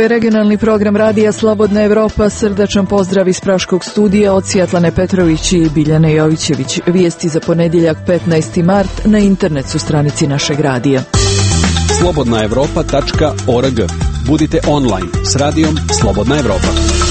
regionalni program radija Slobodna Evropa. Srdačan pozdrav iz Praškog studija od Svjetlane Petrović i Biljane Jovićević. Vijesti za ponedjeljak 15. mart na internet su stranici našeg radija. slobodnaevropa.org. Budite online s radijom Slobodna Evropa.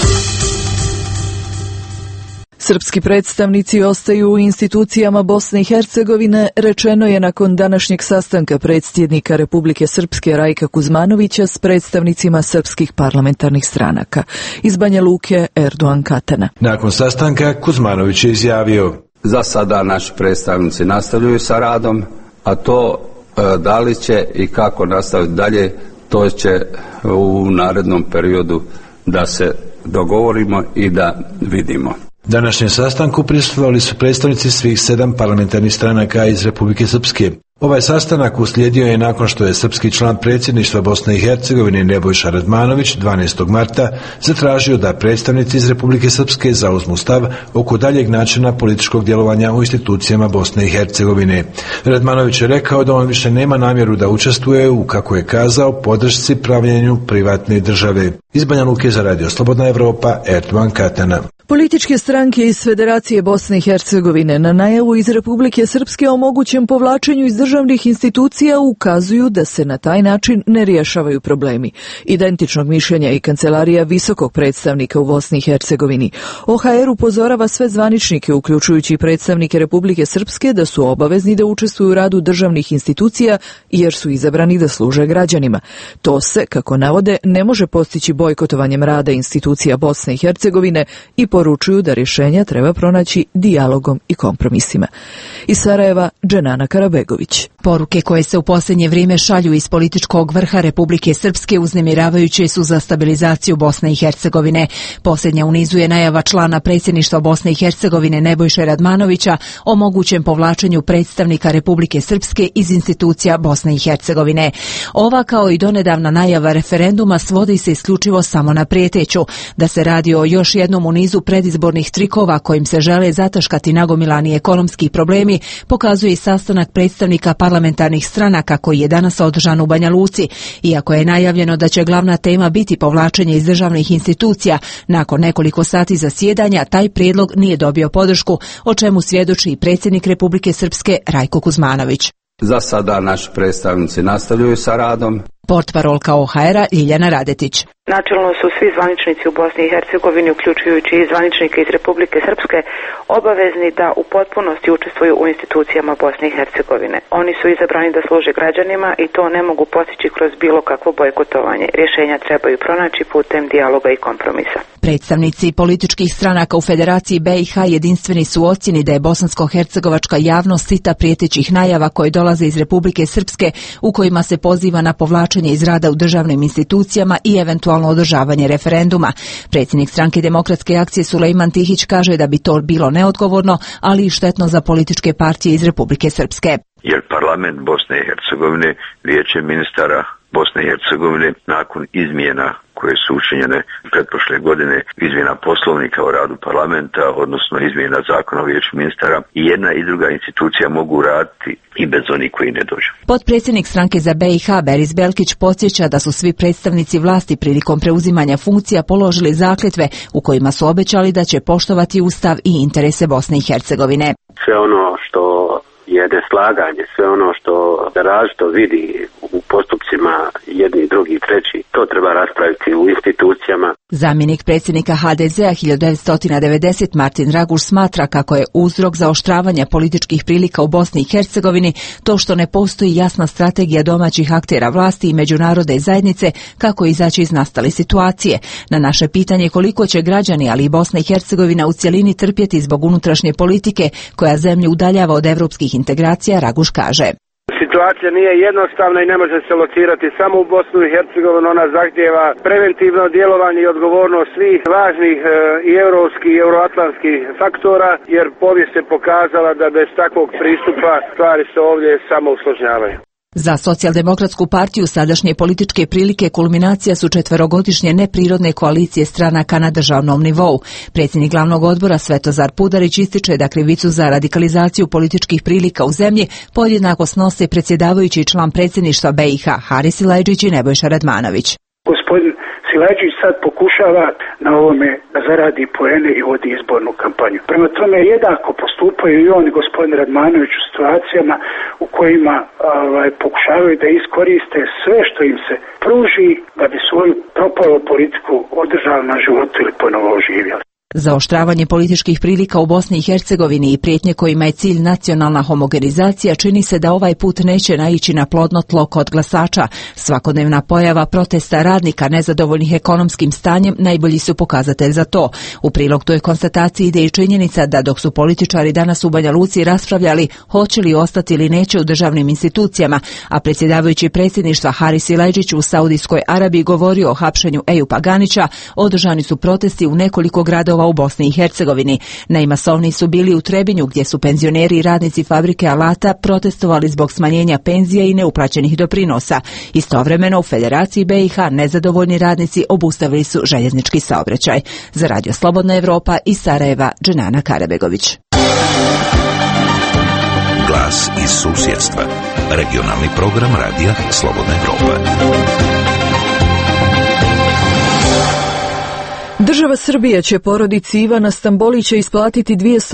Srpski predstavnici ostaju u institucijama Bosne i Hercegovine, rečeno je nakon današnjeg sastanka predsjednika Republike Srpske Rajka Kuzmanovića s predstavnicima srpskih parlamentarnih stranaka. Iz Banja Luke, Erdogan Katana. Nakon sastanka Kuzmanović je izjavio: za sada naši predstavnici nastavljaju sa radom, a to da li će i kako nastaviti dalje, to će u narednom periodu da se dogovorimo i da vidimo. Današnjem sastanku prisustvovali su predstavnici svih 7 parlamentarnih stranaka iz Republike Srpske. Ovaj sastanak uslijedio je nakon što je srpski član predsjedništva Bosne i Hercegovine Nebojša Radmanović 12. marta zatražio da predstavnici iz Republike Srpske zauzmu stav oko daljeg načina političkog djelovanja u institucijama Bosne i Hercegovine. Radmanović je rekao da on više nema namjeru da učestvuje u, kako je kazao, podršci pravljenju privatne države. Iz Banja Luke za radio Slobodna Evropa, Erdogan Katana. Političke stranke iz Federacije Bosne i Hercegovine na najavu iz Republike Srpske o mogućem povlačenju iz državnih institucija ukazuju da se na taj način ne rješavaju problemi. Identičnog mišljenja i Kancelarija visokog predstavnika u Bosni i Hercegovini. OHR upozorava sve zvaničnike, uključujući predstavnike Republike Srpske, da su obavezni da učestvuju u radu državnih institucija jer su izabrani da služe građanima. To se, kako navode, ne može postići bojkotovanjem rada institucija Bosne i Hercegovine i poručuju da rješenja treba pronaći dijalogom i kompromisima. Iz Sarajeva, Dženana Karabegović. Poruke koje se u posljednje vrijeme šalju iz političkog vrha Republike Srpske uznemiravajuće su za stabilizaciju Bosne i Hercegovine. Posljednja u nizu je najava člana predsjedništva Bosne i Hercegovine Nebojše Radmanovića o mogućem povlačenju predstavnika Republike Srpske iz institucija Bosne i Hercegovine. Ova, kao i donedavna najava referenduma, svodi se isključivo samo na prijeteću da se radi o još jednom u nizu predizbornih trikova kojim se žele zataškati nagomilani ekonomski problemi, pokazuje i sastanak predstavnika parlamentarnih stranaka koji je danas održan u Banja Luci. Iako je najavljeno da će glavna tema biti povlačenje iz državnih institucija, nakon nekoliko sati zasjedanja taj prijedlog nije dobio podršku, o čemu svjedoči i predsjednik Republike Srpske Rajko Kuzmanović. Za sada naši predstavnici nastavljaju sa radom. Portparolka OHR-a Ljiljana Radetić. Načelno su svi zvaničnici u Bosni i Hercegovini, uključujući i zvaničnike iz Republike Srpske, obavezni da u potpunosti učestvuju u institucijama Bosne i Hercegovine. Oni su izabrani da služe građanima i to ne mogu postići kroz bilo kakvo bojkotovanje. Rješenja trebaju pronaći putem dijaloga i kompromisa. Predstavnici političkih stranaka u Federaciji BiH jedinstveni su u ocjeni da je bosansko-hercegovačka javnost sita prijetećih najava koje dolaze iz Republike Srpske, u kojima se poziva na povlačenje iz rada u državnim institucijama i eventualno održavanje referenduma. Predsjednik stranke Demokratske akcije Sulejman Tihić kaže da bi to bilo neodgovorno, ali i štetno za političke partije iz Republike Srpske. Jer parlament Bosne i Hercegovine, vijeće ministara Bosne i Hercegovine, nakon izmjena koje su učinjene pretprošle godine, izmjena poslovnika o radu parlamenta, odnosno izmjena zakona o vijeću ministara, i jedna i druga institucija mogu raditi i bez onih koji ne dođu. Potpredsjednik stranke za BiH Beris Belkić podsjeća da su svi predstavnici vlasti prilikom preuzimanja funkcija položili zakletve u kojima su obećali da će poštovati Ustav i interese Bosne i Hercegovine. Sve ono što je neslaganje, sve ono što različito vidi u postupcima jedni, drugi, treći, to treba raspraviti u institucijama. Zamjenik predsjednika HDZ-a 1990 Martin Raguš smatra kako je uzrok zaoštravanja političkih prilika u Bosni i Hercegovini to što ne postoji jasna strategija domaćih aktera vlasti i međunarodne zajednice kako izaći iz nastale situacije. Na naše pitanje koliko će građani, ali i Bosna i Hercegovina u cjelini trpjeti zbog unutrašnje politike koja zemlju udaljava od evropskih integracija, Raguš kaže. Situacija nije jednostavna i ne može se locirati samo u Bosnu i Hercegovinu, ona zahtijeva preventivno djelovanje i odgovornost svih važnih i europskih i euroatlantskih faktora, jer povijest je pokazala da bez takvog pristupa stvari se ovdje samo usložnjavaju. Za Socijaldemokratsku partiju sadašnje političke prilike kulminacija su 4-godišnje neprirodne koalicije stranaka na državnom nivou. Predsjednik glavnog odbora Svetozar Pudarić ističe da krivicu za radikalizaciju političkih prilika u zemlji podjednako snose predsjedavajući član predsjedništva BiH Haris Silajdžić i Nebojša Radmanović. Gospodin Silajdžić sad pokušava na ovome da zaradi poene i vodi izbornu kampanju. Prema tome jednako postupaju i on i gospodin Radmanović u situacijama u kojima pokušavaju da iskoriste sve što im se pruži da bi svoju propalu politiku održali na životu ili ponovo oživjeli. Zaoštravanje političkih prilika u Bosni i Hercegovini i prijetnje kojima je cilj nacionalna homogenizacija čini se da ovaj put neće naići na plodno tlo kod glasača. Svakodnevna pojava protesta radnika nezadovoljnih ekonomskim stanjem najbolji su pokazatelj za to. U prilog toj konstataciji ide i činjenica da dok su političari danas u Banja Luci raspravljali hoće li ostati ili neće u državnim institucijama, a predsjedavajući predsjedništva Haris Silajdžić u Saudijskoj Arabiji govorio o hapšenju Ejupa Ganića, održani su protesti u nekoliko gradova u Bosni i Hercegovini. Najmasovniji su bili u Trebinju gdje su penzioneri i radnici fabrike alata protestovali zbog smanjenja penzija i neuplaćenih doprinosa. Istovremeno u Federaciji BiH nezadovoljni radnici obustavili su željeznički saobraćaj. Za Radio Slobodna Evropa iz Sarajeva, Dženana Karabegović. Glas iz susjedstva. Regionalni program Radija Slobodna Evropa. Država Srbije će porodici Ivana Stambolića isplatiti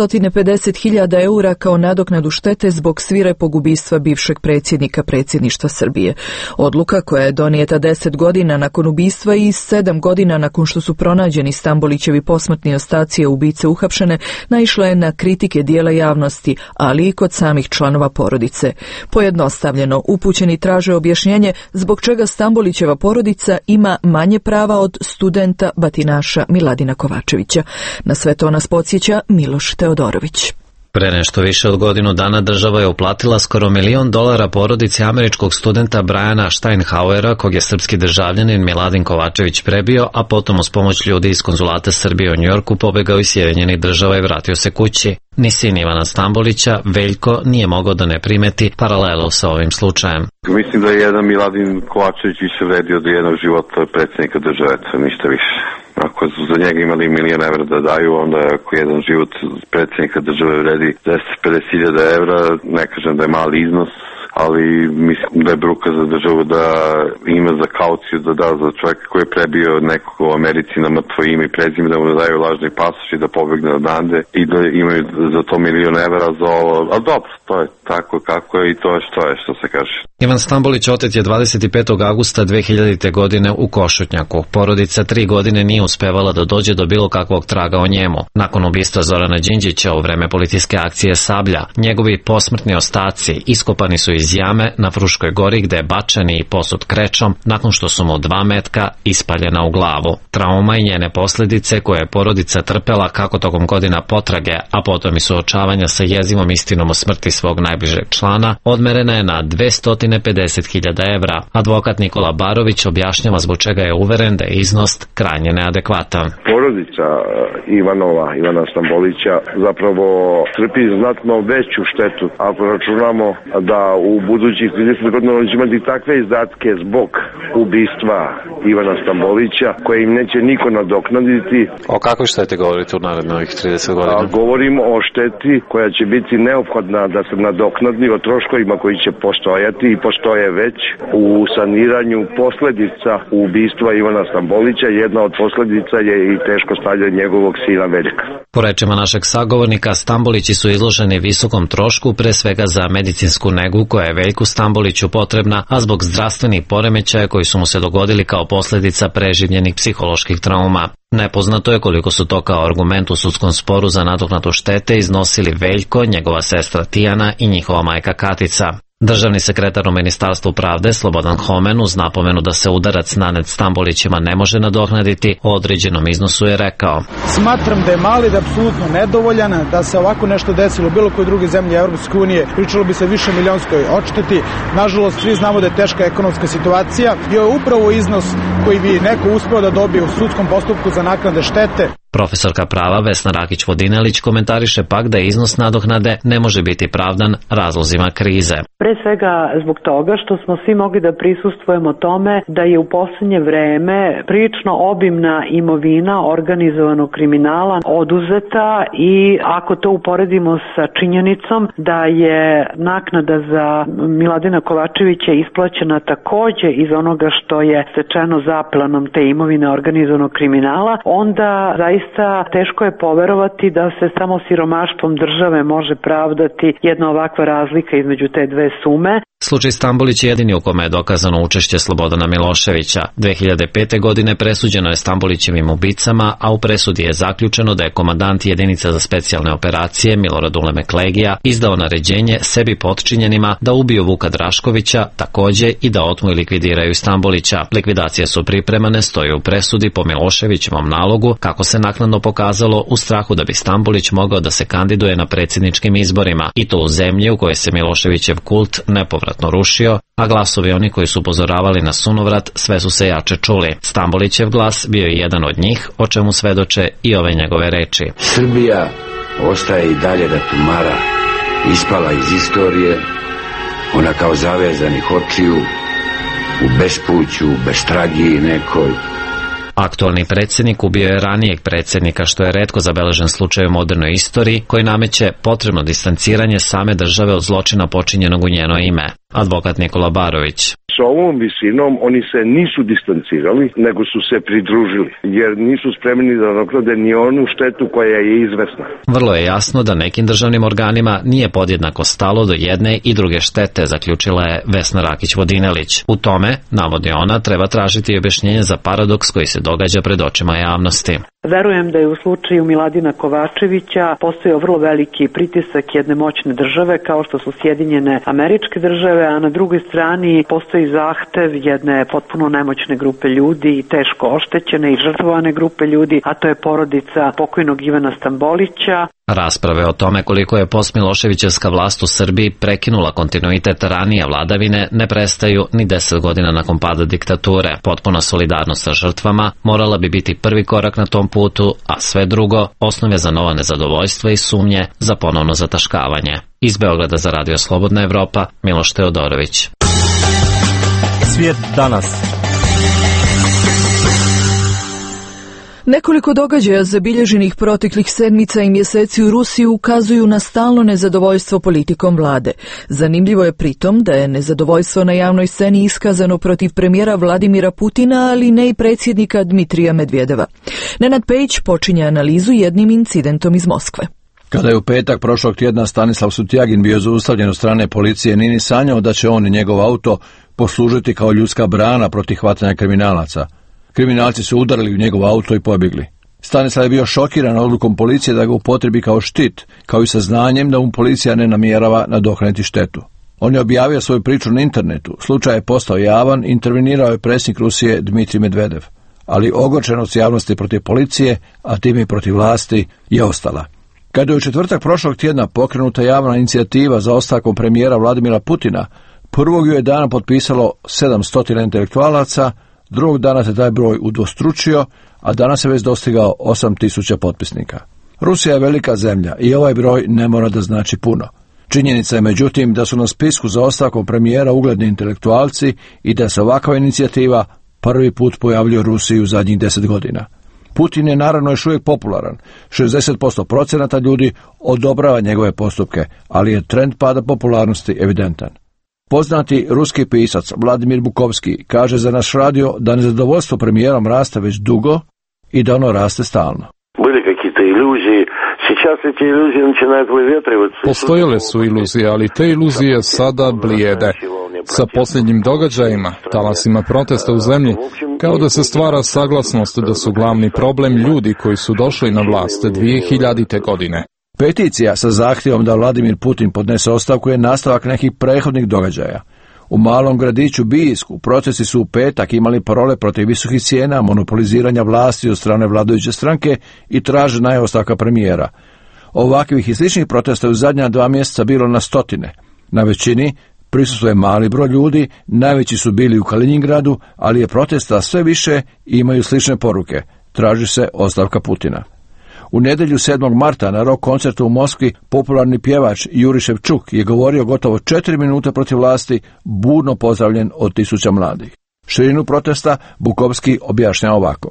250.000 eura kao nadoknadu štete zbog svirepog ubistva bivšeg predsjednika predsjedništva Srbije. Odluka koja je donijeta 10 godina nakon ubistva i 7 godina nakon što su pronađeni Stambolićevi posmrtni ostaci ubice uhapšene, naišla je na kritike dijela javnosti, ali i kod samih članova porodice. Pojednostavljeno, upućeni traže objašnjenje zbog čega Stambolićeva porodica ima manje prava od studenta batinaša Miladina Kovačevića. Na sve to nas podsjeća Miloš Teodorović. Pre nešto više od godinu dana država je uplatila skoro $1 milion porodici američkog studenta Briana Steinhauera, kog je srpski državljanin Miladin Kovačević prebio, a potom uz pomoć ljudi iz konzulata Srbije u Njujorku pobegao iz Sjedinjenih Država i vratio se kući. Ni sin Ivana Stambolića, Veljko, nije mogao da ne primeti paralelu sa ovim slučajem. Mislim da je jedan Miladin Kovačević više vredio do jednog života predsjednika države, ništa više. Ako su za njega imali $1 milion da daju, onda ako jedan život predsjednika države vredi 250.000 evra, ne kažem da je mali iznos, ali mislim da je bruka za državu da ima za kauciju da da za čovjeka koji je prebio nekog u Americi na mrtvo ime i prezime, da mu daju lažni pasoš i da pobegne odande i da imaju za to $1 milion za ovo. Ali dobro, to je tako kako je i to je što se kaže. Ivan Stambolić otet je 25. augusta 2000. godine u Košutnjaku. Porodica 3 godine nije uspevala da dođe do bilo kakvog traga o njemu. Nakon ubistva Zorana Đinđića u vreme policijske akcije Sablja, njegovi posmrtni ostaci iskopani su iz jame na Fruškoj gori gde je bačen i posut krečom nakon što su mu 2 metka ispaljena u glavu. Trauma i njene posljedice koje je porodica trpela kako tokom godina potrage, a potom i suočavanja sa jezivom istinom o smrti svog najbližeg člana, odmerena je na 250.000 evra. Advokat Nikola Barović objašnjava zbog čega je uveren da je iznos krajnje neadekvatan. Porodica Ivana Stambolića zapravo trpi znatno veću štetu ako računamo da u budućih 30 godina će imati takve izdatke zbog ubistva Ivana Stambolića koje im neće niko nadoknaditi. O kakvoj šteti govorite u narednih 30 godina? Govorimo o šteti koja će biti neophodna da se nadoknadi o troškovima koji će postojati i postoje već u saniranju posljedica ubistva Ivana Stambolića. Jedna od posljedica je i teško stanje njegovog sina Veljka. Po rečima našeg sagovornika, Stambolići su izloženi visokom trošku, pre svega za medicinsku negu koja je Veljku Stamboliću potrebna, a zbog zdravstvenih poremećaja koji su mu se dogodili kao posljedica preživljenih psiholoških trauma. Nepoznato je koliko su to kao argument u sudskom sporu za nadoknadu štete iznosili Veljko, njegova sestra Tijana i njihova majka Katica. Državni sekretar u Ministarstvu pravde Slobodan Homen uz napomenu da se udarac nanet Stambolićima ne može nadoknaditi o određenom iznosu je rekao: Smatram da je mali, da je apsolutno nedovoljan, da se ovako nešto desilo u bilo kojoj drugoj zemlji Europske unije, pričalo bi se više milionskoj odšteti. Nažalost, svi znamo da je teška ekonomska situacija i ovo je upravo iznos koji bi neko uspeo da dobije u sudskom postupku za naknade štete. Profesorka prava Vesna Rakić-Vodinelić komentariše pak da iznos nadoknade ne može biti pravdan razlozima krize. Pre svega zbog toga što smo svi mogli da prisustvujemo tome da je u poslednje vreme prilično obimna imovina organizovanog kriminala oduzeta i ako to uporedimo sa činjenicom da je naknada za Miladina Kovačevića isplaćena takođe iz onoga što je stečeno zaplanom te imovine organizovanog kriminala, onda zaista teško je poverovati da se samo siromaštvom države može pravdati jedna ovakva razlika između te dve sume. Slučaj Stambolić je jedini u kome je dokazano učešće Slobodana Miloševića. 2005. godine presuđeno je Stambolićevim ubicama, a u presudi je zaključeno da je komandant jedinica za specijalne operacije Milorad Ulemek Legija izdao naređenje sebi potčinjenima da ubiju Vuka Draškovića, takođe i da otmu i likvidiraju Stambolića. Likvidacije su pripremane, stoje u presudi po Miloševićevom nalogu, kako se naknadno pokazalo u strahu da bi Stambolić mogao da se kandiduje na predsjedničkim izborima, i to u zemlji u kojoj se Miloševićev kult nepovratno rušio, a glasovi oni koji su upozoravali na sunovrat sve su se jače čuli. Stambolićev glas bio je jedan od njih, o čemu svedoče i ove njegove reči. Srbija ostaje i dalje da tumara, ispala iz istorije, ona kao zavezanih očiju, u bespuću, bestragiji nekoj. Aktualni predsjednik ubio je ranijeg predsjednika, što je retko zabeležen slučaj u modernoj istoriji, koji nameće potrebno distanciranje same države od zločina počinjenog u njeno ime. Advokat Nikola Barović. Sa ovom visinom oni se nisu distancirali, nego su se pridružili, jer nisu spremni da nadoknade ni onu štetu koja je izvesna. Vrlo je jasno da nekim državnim organima nije podjednako stalo do jedne i druge štete, zaključila je Vesna Rakić-Vodinelić. U tome, navodi ona, treba tražiti objašnjenje za paradoks koji se događa pred očima javnosti. Verujem da je u slučaju Miladina Kovačevića postojao vrlo veliki pritisak jedne moćne države kao što su Sjedinjene Američke Države, a na drugoj strani postoji zahtev jedne potpuno nemoćne grupe ljudi i teško oštećene i žrtvovane grupe ljudi, a to je porodica pokojnog Ivana Stambolića. Rasprave o tome koliko je postmiloševićevska vlast u Srbiji prekinula kontinuitet ranije vladavine ne prestaju ni 10 godina nakon pada diktature. Potpuna solidarnost sa žrtvama morala bi biti prvi korak na tom putu, a sve drugo osnove za nova nezadovoljstva i sumnje za ponovno zataškavanje. Iz Beograda za Radio Slobodna Evropa, Miloš Teodorović. Svijet danas. Nekoliko događaja zabilježenih proteklih sedmica i mjeseci u Rusiji ukazuju na stalno nezadovoljstvo politikom vlade. Zanimljivo je pritom da je nezadovoljstvo na javnoj sceni iskazano protiv premijera Vladimira Putina, ali ne i predsjednika Dmitrija Medvedeva. Nenad Pejić počinje analizu jednim incidentom iz Moskve. Kada je u petak prošlog tjedna Stanislav Sutjagin bio zaustavljen od strane policije, nije ni sanjao da će on i njegov auto poslužiti kao ljudska brana protiv hvatanja kriminalaca. Kriminalci su udarili u njegov auto i pobjegli. Stanislav je bio šokiran odlukom policije da ga upotrebi kao štit, kao i saznanjem da mu policija ne namjerava nadoknaditi štetu. On je objavio svoju priču na internetu, slučaj je postao javan, intervenirao je predsjednik Rusije Dmitrij Medvedev. Ali ogorčenost javnosti protiv policije, a time i protiv vlasti, je ostala. Kada je u četvrtak prošlog tjedna pokrenuta javna inicijativa za ostavkom premijera Vladimira Putina, prvog ju je dana potpisalo 700 intelektualaca, drugog dana se taj broj udvostručio, a danas je već dostigao 8000 potpisnika. Rusija je velika zemlja i ovaj broj ne mora da znači puno. Činjenica je međutim da su na spisku za ostavkom premijera ugledni intelektualci i da se ovakva inicijativa prvi put pojavljuje u Rusiji u zadnjih 10 godina. Putin je naravno još uvijek popularan. 60% ljudi odobrava njegove postupke, ali je trend pada popularnosti evidentan. Poznati ruski pisac Vladimir Bukovski kaže za naš radio da nezadovoljstvo premijerom raste već dugo i da ono raste stalno. Postojale su iluzije, ali te iluzije sada blijede. Sa posljednjim događajima, talasima protesta u zemlji, kao da se stvara saglasnost da su glavni problem ljudi koji su došli na vlast 2000. godine. Peticija sa zahtjevom da Vladimir Putin podnese ostavku je nastavak nekih prethodnih događaja. U malom gradiću Bijsku protesti su u petak imali parole protiv visokih cijena, monopoliziranja vlasti od strane vladajuće stranke i tražena je ostavka premijera. Ovakvih i sličnih protesta u zadnja 2 mjeseca bilo na stotine. Na većini prisustvuje mali broj ljudi, najveći su bili u Kaliningradu, ali je protesta sve više i imaju slične poruke. Traži se ostavka Putina. U nedjelju 7. marta na rock koncertu u Moskvi popularni pjevač Juri Ševčuk je govorio gotovo 4 minute protiv vlasti, burno pozdravljen od tisuća mladih. Širinu protesta Bukovski objašnja ovako.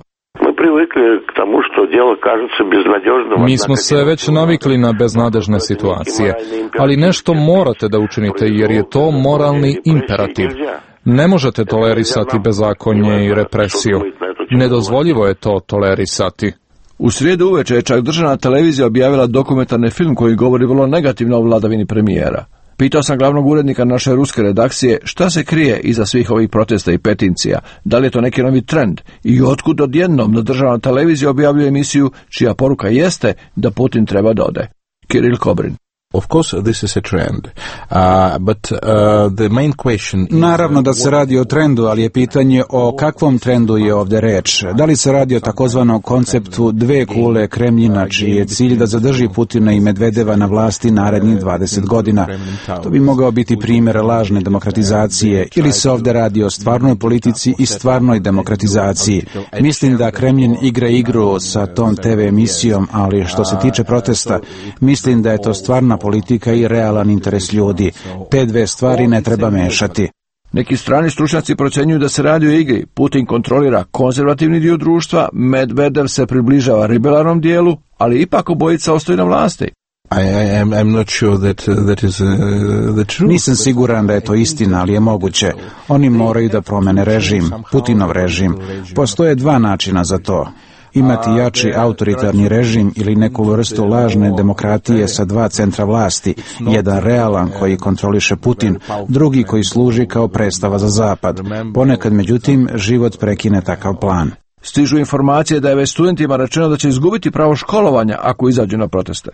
Mi smo se već navikli na beznadežne situacije, ali nešto morate da učinite jer je to moralni imperativ. Ne možete tolerisati bezakonje i represiju. Nedozvoljivo je to tolerisati. U srijedu uveče je čak državna televizija objavila dokumentarni film koji govori vrlo negativno o vladavini premijera. Pitao sam glavnog urednika naše ruske redakcije šta se krije iza svih ovih protesta i petincija, da li je to neki novi trend i otkud odjednom da državna televizija objavljuje emisiju čija poruka jeste da Putin treba da ode. Kiril Kobrin. Of course, this is a trend, but the main question... Naravno da se radi o trendu, ali je pitanje o kakvom trendu je ovdje reč. Da li se radi o takozvanom konceptu dve kule Kremljina, čiji je cilj da zadrži Putina i Medvedeva na vlasti narednih 20 godina. To bi mogao biti primjer lažne demokratizacije, ili se ovdje radi o stvarnoj politici i stvarnoj demokratizaciji. Mislim da Kremljin igra igru sa tom TV emisijom, ali što se tiče protesta, mislim da je to stvarna politika i realan interes ljudi. Te dve stvari ne treba mešati. Neki strani stručnjaci procjenjuju da se radi o igri. Putin kontrolira konzervativni dio društva, Medvedev se približava liberalnom dijelu, ali ipak obojica ostaju na vlasti. I'm not sure that is the truth. Nisam siguran da je to istina, ali je moguće. Oni moraju da promene režim, Putinov režim. Postoje dva načina za to. Imati jači autoritarni režim ili neku vrstu lažne demokratije sa dva centra vlasti, jedan realan koji kontroliše Putin, drugi koji služi kao predstava za zapad. Ponekad, međutim, život prekine takav plan. Stižu informacije da je već studentima rečeno da će izgubiti pravo školovanja ako izađu na proteste.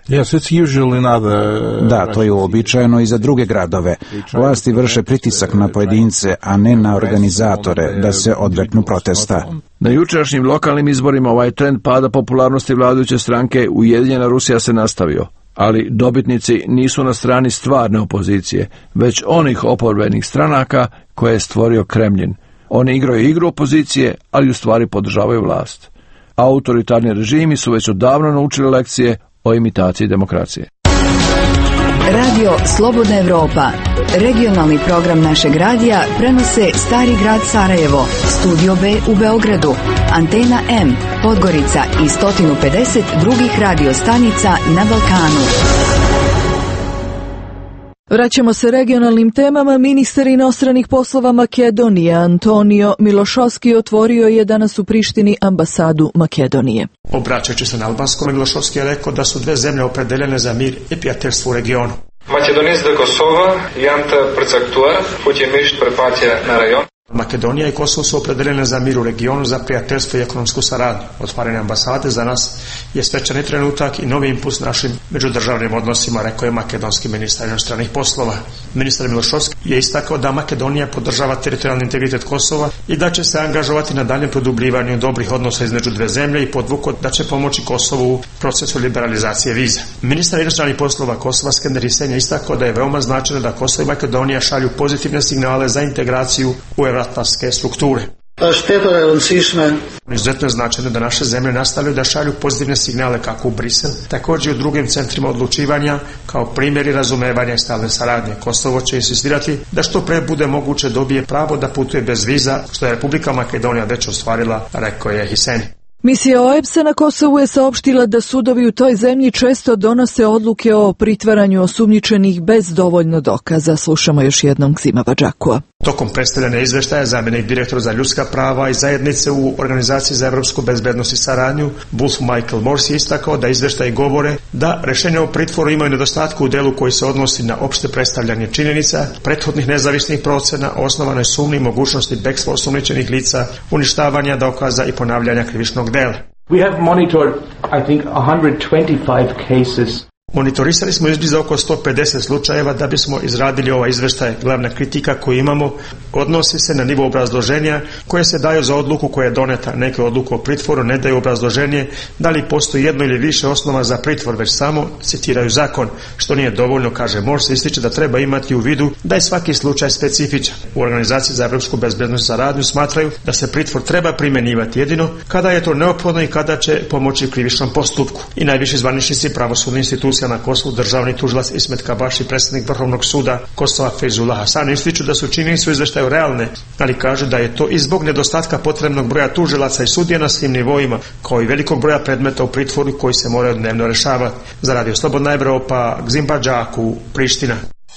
Da, to je uobičajeno i za druge gradove. Vlasti vrše pritisak na pojedince, a ne na organizatore da se odreknu protesta. Na jučerašnjim lokalnim izborima ovaj trend pada popularnosti vladajuće stranke Ujedinjena Rusija se nastavio, ali dobitnici nisu na strani stvarne opozicije, već onih oporbenih stranaka koje je stvorio Kremljin. Oni igraju igru opozicije, ali u stvari podržavaju vlast. Autoritarni režimi su već odavno naučili lekcije o imitaciji demokracije. Radio Slobodna Evropa. Regionalni program našeg radija prenose Stari grad Sarajevo, Studio B u Beogradu, Antena M, Podgorica i 150 drugih radiostanica na Balkanu. Vraćamo se regionalnim temama. Ministar inostranih poslova Makedonije Antonio Milošovski otvorio je danas u Prištini ambasadu Makedonije. Obraćajući se na albanskom, Milošovski je rekao da su dve zemlje opredeljene za mir i prijateljstvo u regionu. Македонија до Косово јамта прецактуа путемишт препатија на рајон. Makedonija i Kosovo su opredeljene za mir u regionu, za prijateljstvo i ekonomsku saradnju. Otvaranje ambasade za nas je svečani trenutak i novi impuls našim međudržavnim odnosima, rekao je makedonski ministar inostranih poslova. Ministar Milošovski je istakao da Makedonija podržava teritorijalni integritet Kosova i da će se angažovati na daljem produbljivanju dobrih odnosa između dve zemlje i podvukao da će pomoći Kosovu u procesu liberalizacije viza. Ministar inostranih poslova Kosova Skender Isenja istakao da je veoma značajno da Kosovo i Makedonija šalju pozitivne signale za integraciju u evroatlantske strukture. Izuzetno je značajno da naše zemlje nastavljaju da šalju pozitivne signale kako u Brisel, također i u drugim centrima odlučivanja kao primjeri razumevanja i stalne saradnje. Kosovo će insistirati da što pre bude moguće dobije pravo da putuje bez viza, što je Republika Makedonija već ostvarila, rekao je Hiseni. Misija OEBS-a na Kosovu je saopštila da sudovi u toj zemlji često donose odluke o pritvaranju osumnjičenih bez dovoljno dokaza. Slušamo još jednom Ksima Badžakua. Tokom predstavljanja izveštaja zamjenik direktora za ljudska prava i zajednice u Organizaciji za evropsku bezbednost i saradnju Wolf Michael Morse je istakao da izveštaji govore da rješenja o pritvoru imaju nedostatku u delu koji se odnosi na opšte predstavljanje činjenica, prethodnih nezavisnih procena, osnovanoj sumnji i mogućnosti bekstva osumnjičenih lica, uništavanja dokaza i ponavljanja krivičnog dela. We have monitored, I think, 125 cases. Monitorisali smo izbliza oko 150 slučajeva da bismo izradili ovaj izveštaj. Glavna kritika koju imamo odnosi se na nivo obrazloženja koje se daju za odluku koja je doneta. Neke odluke o pritvoru ne daju obrazloženje da li postoji jedno ili više osnova za pritvor, već samo citiraju zakon, što nije dovoljno, kaže MORS, se ističe da treba imati u vidu da je svaki slučaj specifičan. U Organizaciji za evropsku bezbednost i saradnju smatraju da se pritvor treba primjenjivati jedino kada je to neophodno i kada će pomoći u krivičnom postupku. I najviši zvaničnici pravosudne institucije na Kosovu, državni tužilac Ismet Kabaši, predsjednik Vrhovnog suda Kosova Feyzullah Hasan, ističu da su činjenice u izveštaju realne, ali kažu da je to i zbog nedostatka potrebnog broja tužilaca i sudija na svim nivoima, kao i velikog broja predmeta u pritvoru koji se moraju dnevno rešavati. Za Radio Slobodna Evropa, Gzimba Đaku, Priština.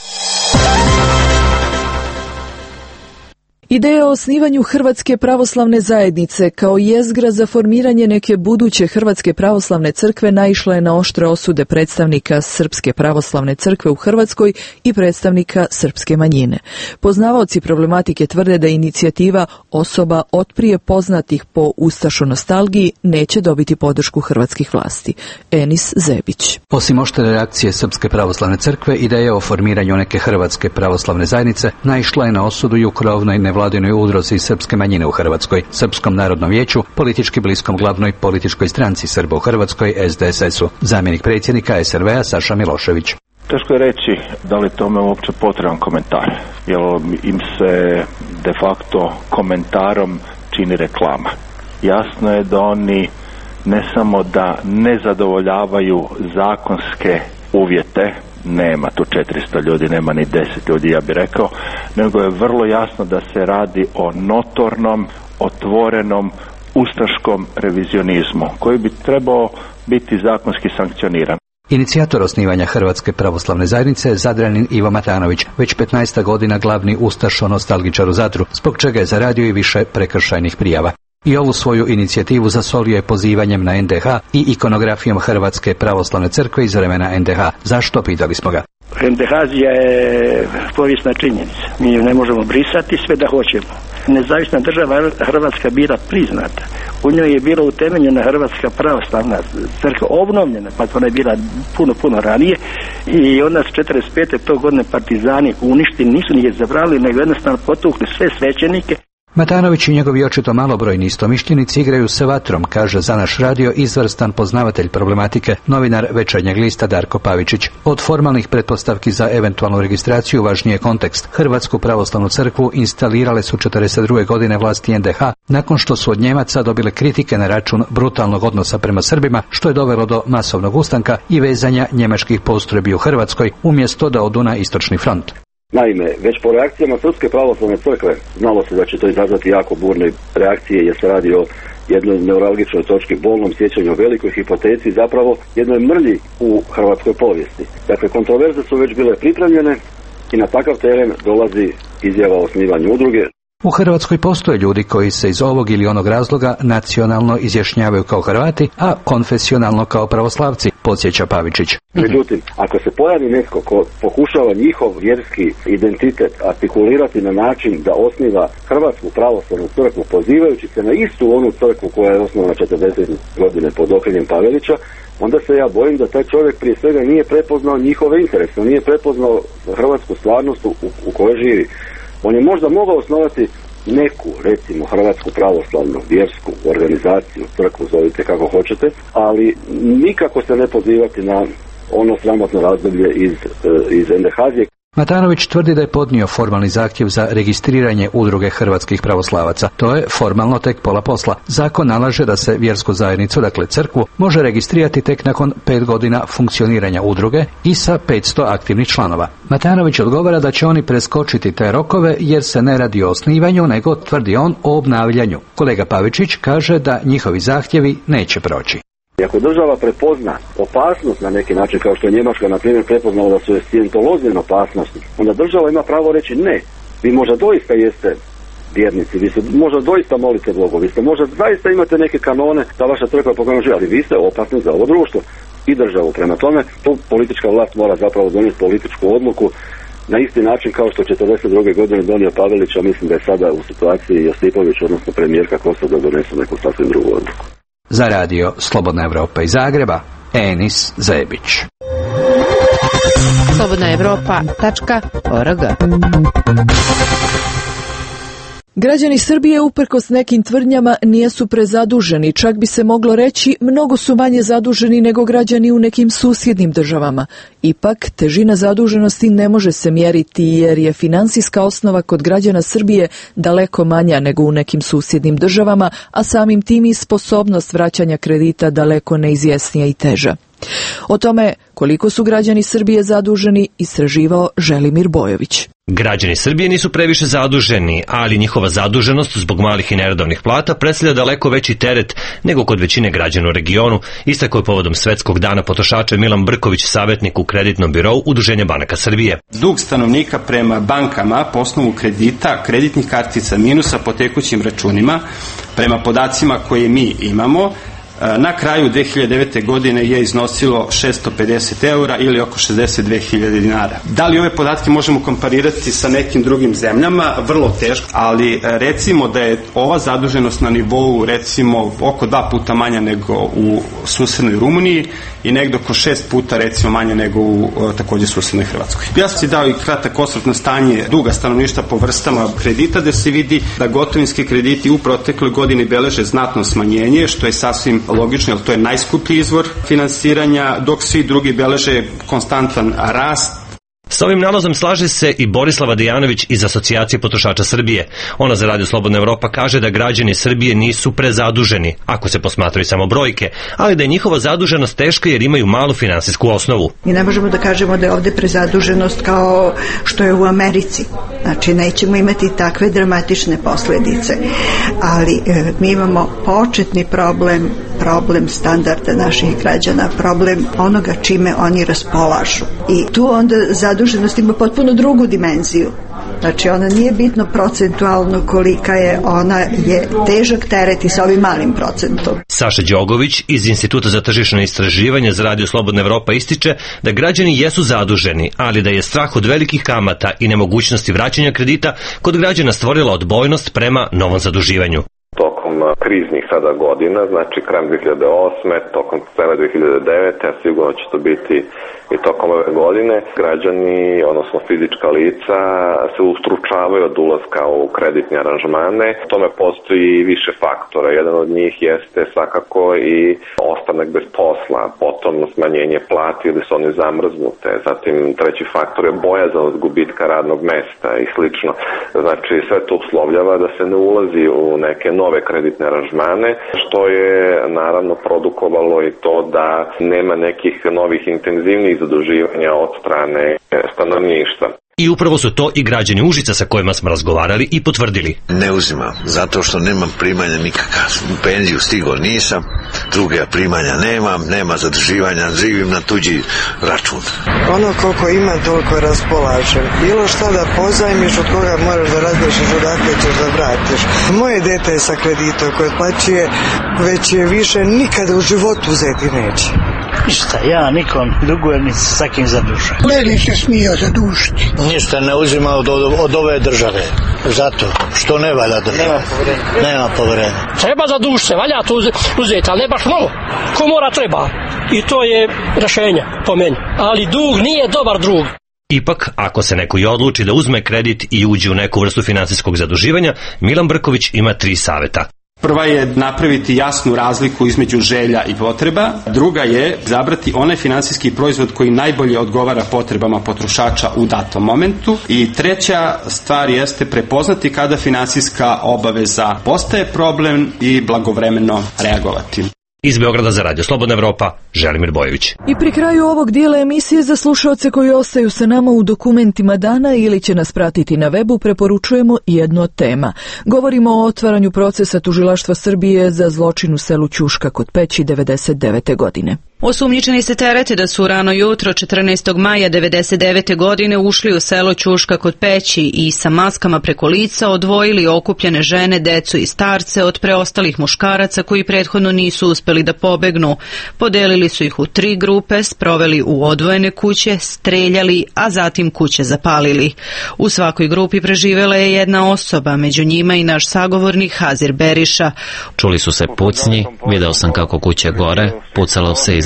Ideja o osnivanju Hrvatske pravoslavne zajednice kao jezgra za formiranje neke buduće Hrvatske pravoslavne crkve naišla je na oštre osude predstavnika Srpske pravoslavne crkve u Hrvatskoj i predstavnika srpske manjine. Poznavaoci problematike tvrde da inicijativa osoba otprije poznatih po ustašonostalgiji neće dobiti podršku hrvatskih vlasti. Enis Zebić. Osim oštre reakcije Srpske pravoslavne crkve, ideja o formiranju neke Hrvatske pravoslavne zajednice naišla je na osudu i u krovnoj nevladinoj udruzi srpske manjine u Hrvatskoj, Srpskom narodnom vijeću, politički bliskom glavnoj političkoj stranci Srba u Hrvatskoj, SDSS-u. Zamjenik predsjednika SRV-a Saša Milošević. Teško je reći da li tome uopće potreban komentar, jer im se de facto komentarom čini reklama. Jasno je da oni ne samo da ne zadovoljavaju zakonske uvjete, nema tu 400 ljudi, nema ni 10 ljudi, ja bih rekao, nego je vrlo jasno da se radi o notornom, otvorenom, ustaškom revizionizmu, koji bi trebao biti zakonski sankcioniran. Inicijator osnivanja Hrvatske pravoslavne zajednice je Zadranin Ivo Matanović, već 15 godina glavni ustašo-nostalgičar u Zadru, zbog čega je zaradio i više prekršajnih prijava. I ovu svoju inicijativu zasolio je pozivanjem na NDH i ikonografijom Hrvatske pravoslavne crkve iz vremena NDH. Zašto, pitali smo ga. NDH je povijesna činjenica. Mi ju ne možemo brisati sve da hoćemo. Nezavisna država Hrvatska bila priznata. U njoj je bila utemeljena Hrvatska pravoslavna crkva, obnovljena, pa ona je bila puno ranije, i onda su 45. tog godine partizani uništili, nisu nije zabrali, nego jednostavno potukli sve svećenike. Matanović i njegovi očito malobrojni istomišljenici igraju se vatrom, kaže za naš radio izvrstan poznavatelj problematike, novinar Večernjeg lista Darko Pavičić. Od formalnih pretpostavki za eventualnu registraciju važnije kontekst. Hrvatsku pravoslavnu crkvu instalirale su 42. godine vlasti NDH, nakon što su od Njemaca dobile kritike na račun brutalnog odnosa prema Srbima, što je dovelo do masovnog ustanka i vezanja njemačkih postrojbi u Hrvatskoj, umjesto da odu na istočni front. Naime, već po reakcijama Srpske pravoslavne crkve znalo se da će to izazvati jako burne reakcije, jer se radi o jednoj neuralgičnoj točki, bolnom sjećanju o velikoj hipoteci, zapravo jednoj mrlji u hrvatskoj povijesti. Dakle, kontroverze su već bile pripremljene i na takav teren dolazi izjava o osnivanju udruge. U Hrvatskoj postoje ljudi koji se iz ovog ili onog razloga nacionalno izjašnjavaju kao Hrvati, a konfesionalno kao pravoslavci, podsjeća Pavičić. Međutim, ako se pojavi netko ko pokušava njihov vjerski identitet artikulirati na način da osniva Hrvatsku pravoslavnu crkvu, pozivajući se na istu onu crkvu koja je osnovana 40 godine pod okriljem Pavelića, onda se ja bojim da taj čovjek prije svega nije prepoznao njihove interese, nije prepoznao hrvatsku stvarnost u kojoj živi. On je možda mogao osnovati neku, recimo, hrvatsku pravoslavnu vjersku organizaciju, crkvu, zovite kako hoćete, ali nikako se ne pozivati na ono sramotno razdoblje iz NDH-a. Matanović tvrdi da je podnio formalni zahtjev za registriranje udruge hrvatskih pravoslavaca. To je formalno tek pola posla. Zakon nalaže da se vjersku zajednicu, dakle crkvu, može registrirati tek nakon 5 godina funkcioniranja udruge i sa 500 aktivnih članova. Matanović odgovara da će oni preskočiti te rokove jer se ne radi o osnivanju, nego, tvrdi on, o obnavljanju. Kolega Pavičić kaže da njihovi zahtjevi neće proći. Ako država prepozna opasnost na neki način, kao što je Njemačka na primjer prepoznala da su scientolozi opasnosti, onda država ima pravo reći ne. Vi možda doista jeste vjernici, vi se možda doista molite Bogu, vi ste možda zaista imate neke kanone da vaša crkva pokaže, ali vi ste opasni za ovo društvo i državu. Prema tome, tu politička vlast mora zapravo donijeti političku odluku na isti način kao što 42. godine donio Pavelić, a mislim da je sada u situaciji Josipović, odnosno premijerka Kosor, da donesu neku sasvim drugu odluku. Za radio Slobodna Evropa iz Zagreba, Enis Zebić. slobodnaevropa.org. Građani Srbije, uprkos nekim tvrdnjama, nisu prezaduženi. Čak bi se moglo reći, mnogo su manje zaduženi nego građani u nekim susjednim državama. Ipak, težina zaduženosti ne može se mjeriti jer je finansijska osnova kod građana Srbije daleko manja nego u nekim susjednim državama, a samim tim i sposobnost vraćanja kredita daleko neizvjesnija i teža. O tome koliko su građani Srbije zaduženi istraživao Želimir Bojović. Građani Srbije nisu previše zaduženi, ali njihova zaduženost zbog malih i neredovnih plata predstavlja daleko veći teret nego kod većine građana u regionu, istakao je povodom Svetskog dana potrošača Milan Brković, savjetnik u kreditnom birou Udruženja banaka Srbije. Dug stanovnika prema bankama po osnovu kredita, kreditnih kartica, minusa po tekućim računima, prema podacima koje mi imamo, na kraju 2009. godine je iznosilo 650 eura ili oko 62.000 dinara. Da li ove podatke možemo komparirati sa nekim drugim zemljama? Vrlo teško, ali recimo da je ova zaduženost na nivou recimo oko 2 puta manja nego u susednoj Rumuniji i negdje oko 6 puta recimo manje nego u također susednoj Hrvatskoj. Ja sam si dao i kratak osvrt na stanje duga stanovništva po vrstama kredita, da se vidi da gotovinski krediti u protekloj godini beleže znatno smanjenje, što je sasvim logično, jer to je najskuplji izvor finansiranja, dok svi drugi beleže konstantan rast. Sa ovim nalazom slaže se i Borislava Dejanović iz Asocijacije potrošača Srbije. Ona za Radio Slobodna Evropa kaže da građani Srbije nisu prezaduženi, ako se posmatraju samo brojke, ali da je njihova zaduženost teška jer imaju malu finansijsku osnovu. Mi ne možemo da kažemo da je ovdje prezaduženost kao što je u Americi. Znači, nećemo imati takve dramatične posljedice. Ali mi imamo početni problem standarda naših građana, problem onoga čime oni raspolažu. I tu onda zaduženost ima potpuno drugu dimenziju. Znači, ona nije bitno procentualno kolika je, ona je težak teret i sa ovim malim procentom. Saša Đogović iz Instituta za tržišno istraživanje za Radio Slobodna Evropa ističe da građani jesu zaduženi, ali da je strah od velikih kamata i nemogućnosti vraćanja kredita kod građana stvorila odbojnost prema novom zaduživanju. Tokom kriznih sada godina, znači krajem 2008. tokom cele 2009. a sigurno će to biti i tokom ove godine, građani, odnosno fizička lica, se ustručavaju od ulaska u kreditne aranžmane. U tome postoji više faktora. Jedan od njih jeste svakako i ostanak bez posla, potom smanjenje plati ili su oni zamrznute. Zatim treći faktor je bojazan od gubitka radnog mesta i slično. Znači sve to uslovljava da se ne ulazi u neke nove kreditne aranžmane, što je naravno produkovalo i to da nema nekih novih intenzivnih zaduživanja od strane stanovništva. I upravo su to i građani Užica sa kojima smo razgovarali i potvrdili. Ne uzimam, zato što nemam primanja nikakav. U penziju stigao nisam, druge primanja nemam, nema zaduživanja, živim na tuđi račun. Ono koliko ima, toliko raspolažem. Bilo šta da pozajmiš, od koga moraš da razmišljaš, odakle ćeš da vratiš. Moje dete je sa kreditom koje plaćuje, već je više nikada u životu uzeti neće. Ništa, ja nikom dugujem, ni sa kim zadužujem. Meni se smija zadužiti. Ništa ne uzima od ove države, zato što ne valja država. Nema poverenja. Treba zadužiti se, valja to uzeti, ali ne baš malo. Ko mora treba. I to je rješenje po meni. Ali dug nije dobar drug. Ipak, ako se neko i odluči da uzme kredit i uđe u neku vrstu finansijskog zaduživanja, Milan Brković ima 3 saveta. Prva je napraviti jasnu razliku između želja i potreba. Druga je zabrati onaj finansijski proizvod koji najbolje odgovara potrebama potrošača u datom momentu. I treća stvar jeste prepoznati kada finansijska obaveza postaje problem i blagovremeno reagovati. Iz Beograda za Radio Slobodna Evropa, Želimir Bojović. I pri kraju ovog dijela emisije za slušaoce koji ostaju sa nama u dokumentima dana ili će nas pratiti na webu, preporučujemo jednu od tema. Govorimo o otvaranju procesa Tužilaštva Srbije za zločin u selu Ćuška kod Peći 1999. godine. Osumnjičeni se terete da su rano jutro 14. maja 1999. godine ušli u selo Ćuška kod Peći i sa maskama preko lica odvojili okupljene žene, decu i starce od preostalih muškaraca koji prethodno nisu uspeli da pobegnu. Podelili su ih u 3 grupe, sproveli u odvojene kuće, streljali, a zatim kuće zapalili. U svakoj grupi preživela je jedna osoba, među njima i naš sagovornik Hazir Beriša. Čuli su se pucnji, video sam kako kuće gore, pucalo se iz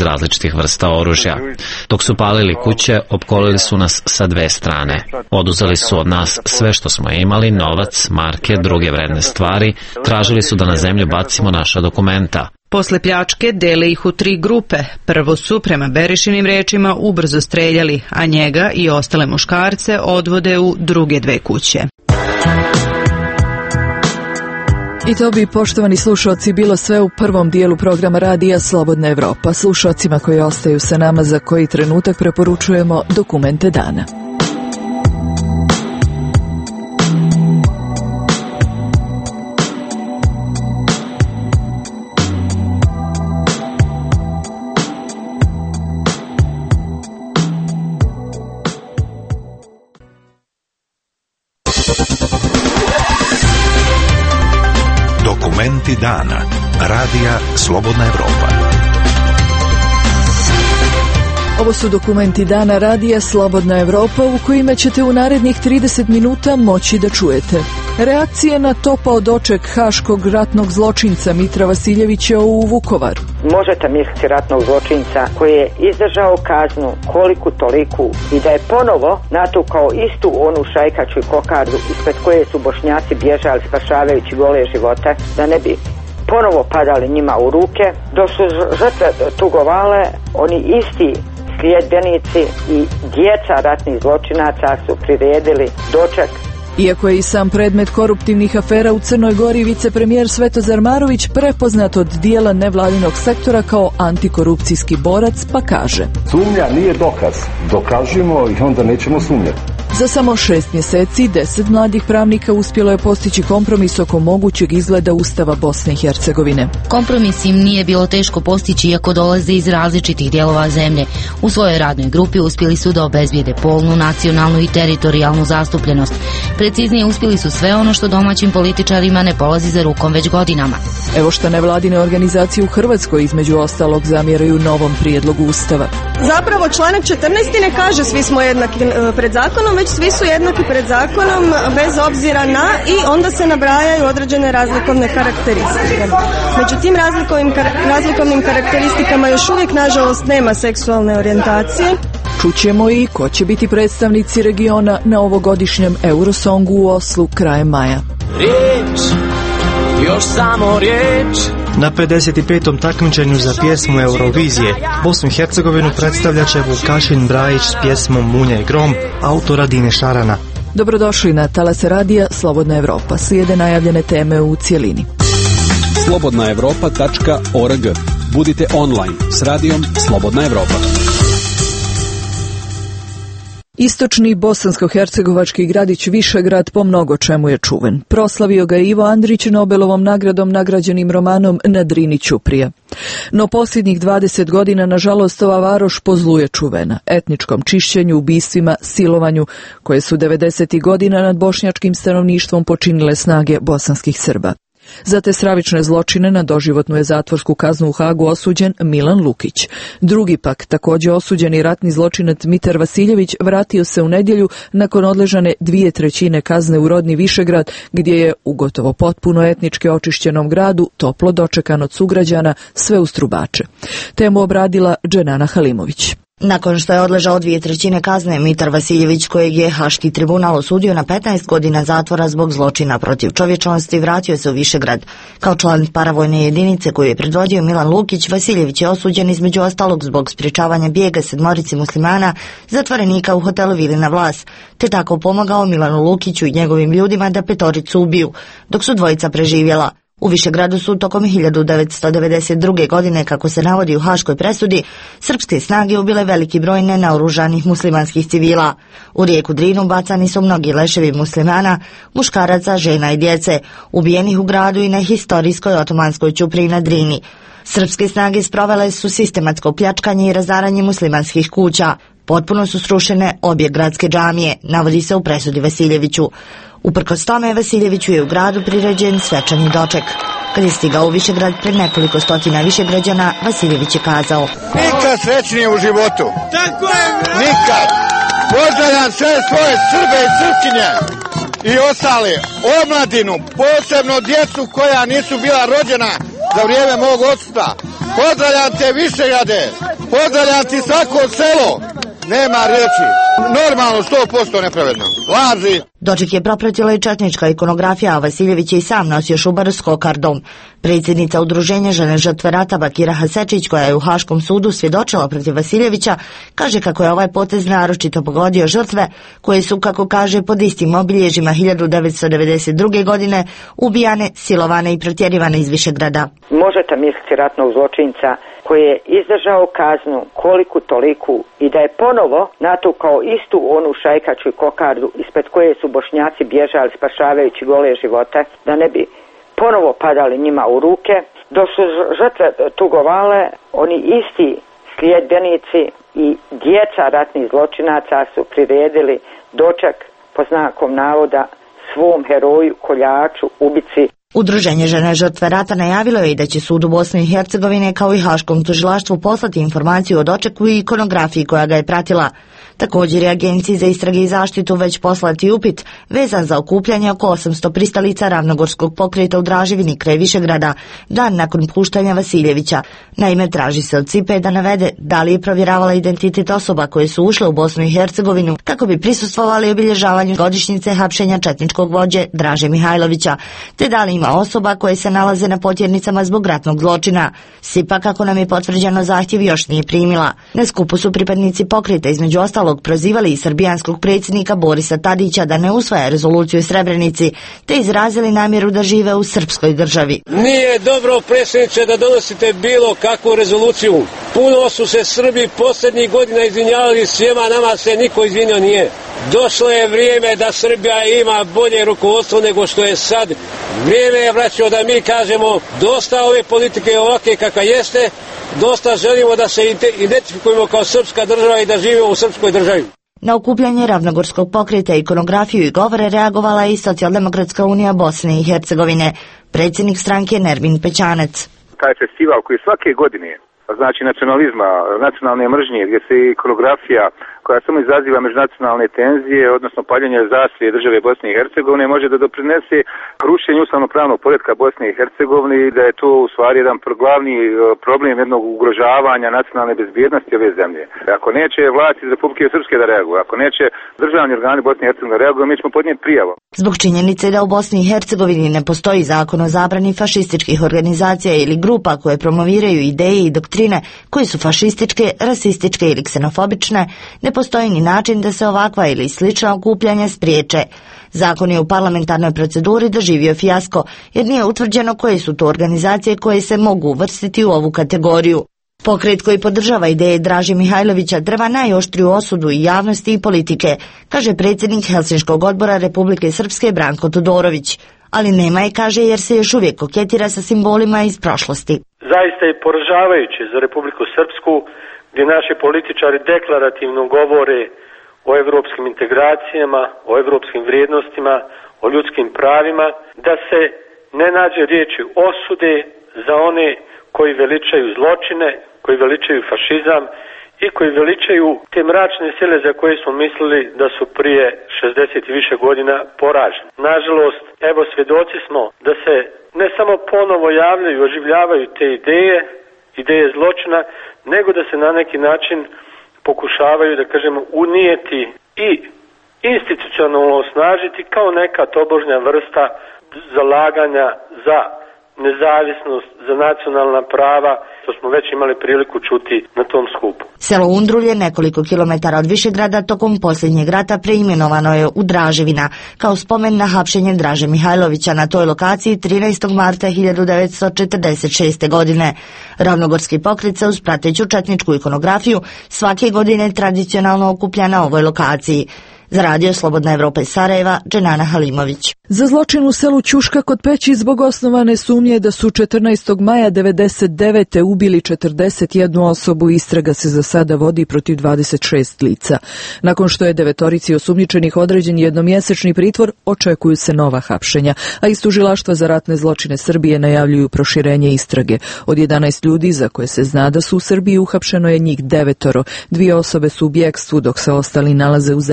različitih vrsta oružja. Dok su palili kuće, opkolili su nas sa dve strane. Oduzeli su od nas sve što smo imali, novac, marke, druge vredne stvari. Tražili su da na zemlju bacimo naša dokumenta. Posle pljačke dele ih u 3 grupe. Prvo su, prema Berišinim rečima, ubrzo streljali, a njega i ostale muškarce odvode u druge 2 kuće. I to bi, poštovani slušalci, bilo sve u prvom dijelu programa radija Slobodna Evropa. Slušalcima koji ostaju sa nama za koji trenutak preporučujemo dokumente dana. Dokumenti dana. Radija Slobodna Evropa. Ovo su dokumenti dana radija Slobodna Evropa u kojima ćete u narednih 30 minuta moći da čujete reakcije na topao doček haškog ratnog zločinca Mitra Vasiljevića u Vukovaru. Možete misliti ratnog zločinca koji je izdržao kaznu koliku toliku i da je ponovo natukao istu onu šajkaču i kokardu ispred koje su Bošnjaci bježali spašavajući gole živote, da ne bi ponovo padali njima u ruke. Dok su žrtve tugovale, oni isti sljedbenici i djeca ratnih zločinaca su priredili doček. Iako je i sam predmet koruptivnih afera u Crnoj Gori, vicepremijer Svetozar Marović prepoznat od dijela nevladinog sektora kao antikorupcijski borac, pa kaže: Sumnja nije dokaz, dokažimo i onda nećemo sumnjati. Za samo 6 mjeseci 10 mladih pravnika uspjelo je postići kompromis oko mogućeg izgleda Ustava Bosne i Hercegovine. Kompromis im nije bilo teško postići iako dolaze iz različitih dijelova zemlje. U svojoj radnoj grupi uspjeli su da obezbijede polnu, nacionalnu i teritorijalnu zastupljenost. Preciznije, uspjeli su sve ono što domaćim političarima ne polazi za rukom već godinama. Evo što nevladine organizacije u Hrvatskoj između ostalog zamjeraju novom prijedlogu Ustava. Zapravo članak 14. ne kaže svi smo jednaki pred zakonom, već svi su jednaki pred zakonom bez obzira na, i onda se nabrajaju određene razlikovne karakteristike. Među tim razlikovnim karakteristikama još uvijek nažalost nema seksualne orijentacije. Čućemo i ko će biti predstavnici regiona na ovogodišnjem Eurosongu u Oslu krajem maja. Riječ, još samo riječ. Na 55. takmičenju za pjesmu Eurovizije Bosnu i Hercegovinu predstavljat će Vukašin Brajić s pjesmom Munja i grom autora Dine Šarana. Dobrodošli na talase radija Slobodna Evropa. Slijede najavljene teme u cjelini. slobodnaevropa.org. Budite online s radijom Slobodna Evropa. Istočni bosansko-hercegovački gradić Višegrad po mnogo čemu je čuven. Proslavio ga je Ivo Andrić Nobelovom nagradom nagrađenim romanom Na Drini ćuprija. No posljednjih 20 godina, nažalost, ova varoš po zlu je čuvena. Etničkom čišćenju, ubistvima, silovanju, koje su 90. godina nad bošnjačkim stanovništvom počinile snage bosanskih Srba. Za te stravične zločine na doživotnu je zatvorsku kaznu u Hagu osuđen Milan Lukić. Drugi pak, također osuđeni ratni zločinac Mitar Vasiljević, vratio se u nedjelju nakon odležane 2/3 kazne u rodni Višegrad, gdje je u gotovo potpuno etnički očišćenom gradu toplo dočekan od sugrađana, sve uz trubače. Temu obradila Dženana Halimović. Nakon što je odležao 2/3 kazne, Mitar Vasiljević, kojeg je Haški tribunal osudio na 15 godina zatvora zbog zločina protiv čovječnosti, vratio se u Višegrad. Kao član paravojne jedinice koju je predvodio Milan Lukić, Vasiljević je osuđen između ostalog zbog sprječavanja bijega 7 muslimana zatvorenika u hotelu Vilina Vlas, te tako pomagao Milanu Lukiću i njegovim ljudima da 5 ubiju, dok su 2 preživjela. U Višegradu su tokom 1992. godine, kako se navodi u haškoj presudi, srpske snage ubile veliki broj nenaoružanih muslimanskih civila. U rijeku Drinu bacani su mnogi leševi muslimana, muškaraca, žena i djece, ubijenih u gradu i na historijskoj otomanskoj ćupriji na Drini. Srpske snage sprovele su sistematsko pljačkanje i razaranje muslimanskih kuća. Potpuno su srušene obje gradske džamije, navodi se u presudi Vasiljeviću. Uprkos tome, Vasiljeviću je u gradu priređen svečani doček. Kad je stigao u Višegrad pred nekoliko stotina Višegrađana, Vasiljević je kazao: Nikad srećnije u životu. Tako je! Nikad! Pozdravljam sve svoje Srbe i Srpkinje i ostale, omladinu, posebno djecu koja nisu bila rođena za vrijeme mog odsustva. Pozdravljam te Višegrade! Pozdravljam ti svako selo. Nema riječi. Normalno 100% nepravedno. Laži. Doček je propratila i četnička ikonografija, a Vasiljević je i sam nosio šubar s kokardom. Predsjednica udruženja žene žrtve rata Bakira Hasečić, koja je u Haškom sudu svjedočila protiv Vasiljevića, kaže kako je ovaj potez naročito pogodio žrtve koje su, kako kaže, pod istim obilježjima 1992. godine ubijane, silovane i protjerivane iz Višegrada. Možete misliti ratnog zločinca koji je izdržao kaznu koliku toliku i da je ponovo natukao istu onu šajkaču i kokardu ispred koje su Bošnjaci bježali spašavajući gole živote, da ne bi ponovo padali njima u ruke. Dok su žrtve tugovale, oni isti sljedbenici i djeca ratnih zločinaca su priredili doček po znakom navoda svom heroju, koljaču, ubici. Udruženje žene žrtve rata najavilo je i da će sud u Bosni i Hercegovine kao i Haškom tužilaštvu poslati informaciju o dočeku i ikonografiji koja ga je pratila. Također je Agenciji za istrage i zaštitu već poslati upit vezan za okupljanje oko 800 pristalica Ravnogorskog pokreta u Draževini kraj Višegrada, dan nakon puštanja Vasiljevića. Naime, traži se od CIPE da navede da li je provjeravala identitet osoba koje su ušle u Bosnu i Hercegovinu kako bi prisustvovali obilježavanju godišnjice hapšenja četničkog vođe Draže Mihajlovića, te da li ima osoba koje se nalaze na potjernicama zbog ratnog zločina. SIPA, kako nam je potvrđeno, zahtjev još nije primila. Na skupu su pripadnici pokreta između ostalog prozivali i srbijanskog predsjednika Borisa Tadića da ne usvaja rezoluciju Srebrenici, te izrazili namjeru da žive u srpskoj državi. Nije dobro, predsjedniče, da donosite bilo kakvu rezoluciju. Puno su se Srbi posljednjih godina izvinjavali, svima nama se niko izvinio nije. Došlo je vrijeme da Srbija ima bolje rukovodstvo nego što je sad. Vrijeme je, braćo, da mi kažemo dosta ove politike ovakve kakva jeste, dosta želimo da se identifikujemo kao srpska država i da živimo u srpskoj državi. Na okupljanje Ravnogorskog pokreta, ikonografiju i govore reagovala i Socijaldemokratska unija Bosne i Hercegovine, predsjednik stranke Nermin Pećanac. Taj festival koji svake godine, znači nacionalizma, nacionalne mržnje, gdje se ikonografija koja samo izaziva međunacionalne tenzije, odnosno paljenje zastave države Bosne i Hercegovine, može da doprinese rušenju ustavno-pravnog poretka Bosne i Hercegovine i da je to u stvari jedan glavni problem jednog ugrožavanja nacionalne bezbjednosti ove zemlje. Ako neće vlasti iz Republike Srpske da reaguju, ako neće državni organi Bosne i Hercegovine da reaguju, mi ćemo podnijeti prijavu. Zbog činjenice da u Bosni i Hercegovini ne postoji zakon o zabrani fašističkih organizacija ili grupa koje promoviraju ideje i doktrine koje su fašističke, rasističke ili ksenofobične, ne postoji ni način da se ovakva ili slična okupljanja spriječe. Zakon je u parlamentarnoj proceduri doživio fijasko jer nije utvrđeno koje su to organizacije koje se mogu uvrstiti u ovu kategoriju. Pokret koji podržava ideje Draže Mihajlovića treba najoštriju osudu i javnosti i politike, kaže predsjednik Helsinškog odbora Republike Srpske Branko Todorović. Ali nema je, kaže, jer se još uvijek koketira sa simbolima iz prošlosti. Zaista je poražavajuće za Republiku Srpsku, gdje naši političari deklarativno govore o evropskim integracijama, o evropskim vrijednostima, o ljudskim pravima, da se ne nađe riječi osude za one koji veličaju zločine, koji veličaju fašizam i koji veličaju te mračne sile za koje smo mislili da su prije 60 i više godina poraženi. Nažalost, evo svjedoci smo da se ne samo ponovo javljaju, oživljavaju te ideje zločina, nego da se na neki način pokušavaju, da kažemo, unijeti i institucionalno osnažiti kao neka tobožnja vrsta zalaganja za nezavisnost, za nacionalna prava, što smo već imali priliku čuti na tom skupu. Selo Undrulje, nekoliko kilometara od Višegrada, tokom posljednjeg rata preimenovano je u Draževina, kao spomen na hapšenje Draže Mihajlovića na toj lokaciji 13. marta 1946. godine. Ravnogorski pokret se uz prateću četničku ikonografiju svake godine tradicionalno okuplja na ovoj lokaciji. Za Radio Slobodna Evropa iz Sarajeva, Dženana Halimović. Za zločin u selu Ćuška kod Peći zbog osnovane sumnje da su 14. maja 1999. ubili 41 osobu, istraga se za sada vodi protiv 26 lica. Nakon što je 9 osumnjičenih određen jednomjesečni pritvor, očekuju se nova hapšenja, a iz Tužilaštva za ratne zločine Srbije najavljuju proširenje istrage. Od 11 ljudi za koje se zna da su u Srbiji uhapšeno je njih 9. 2 osobe su u bjekstvu, dok se ostali nalaze u zemljama regiona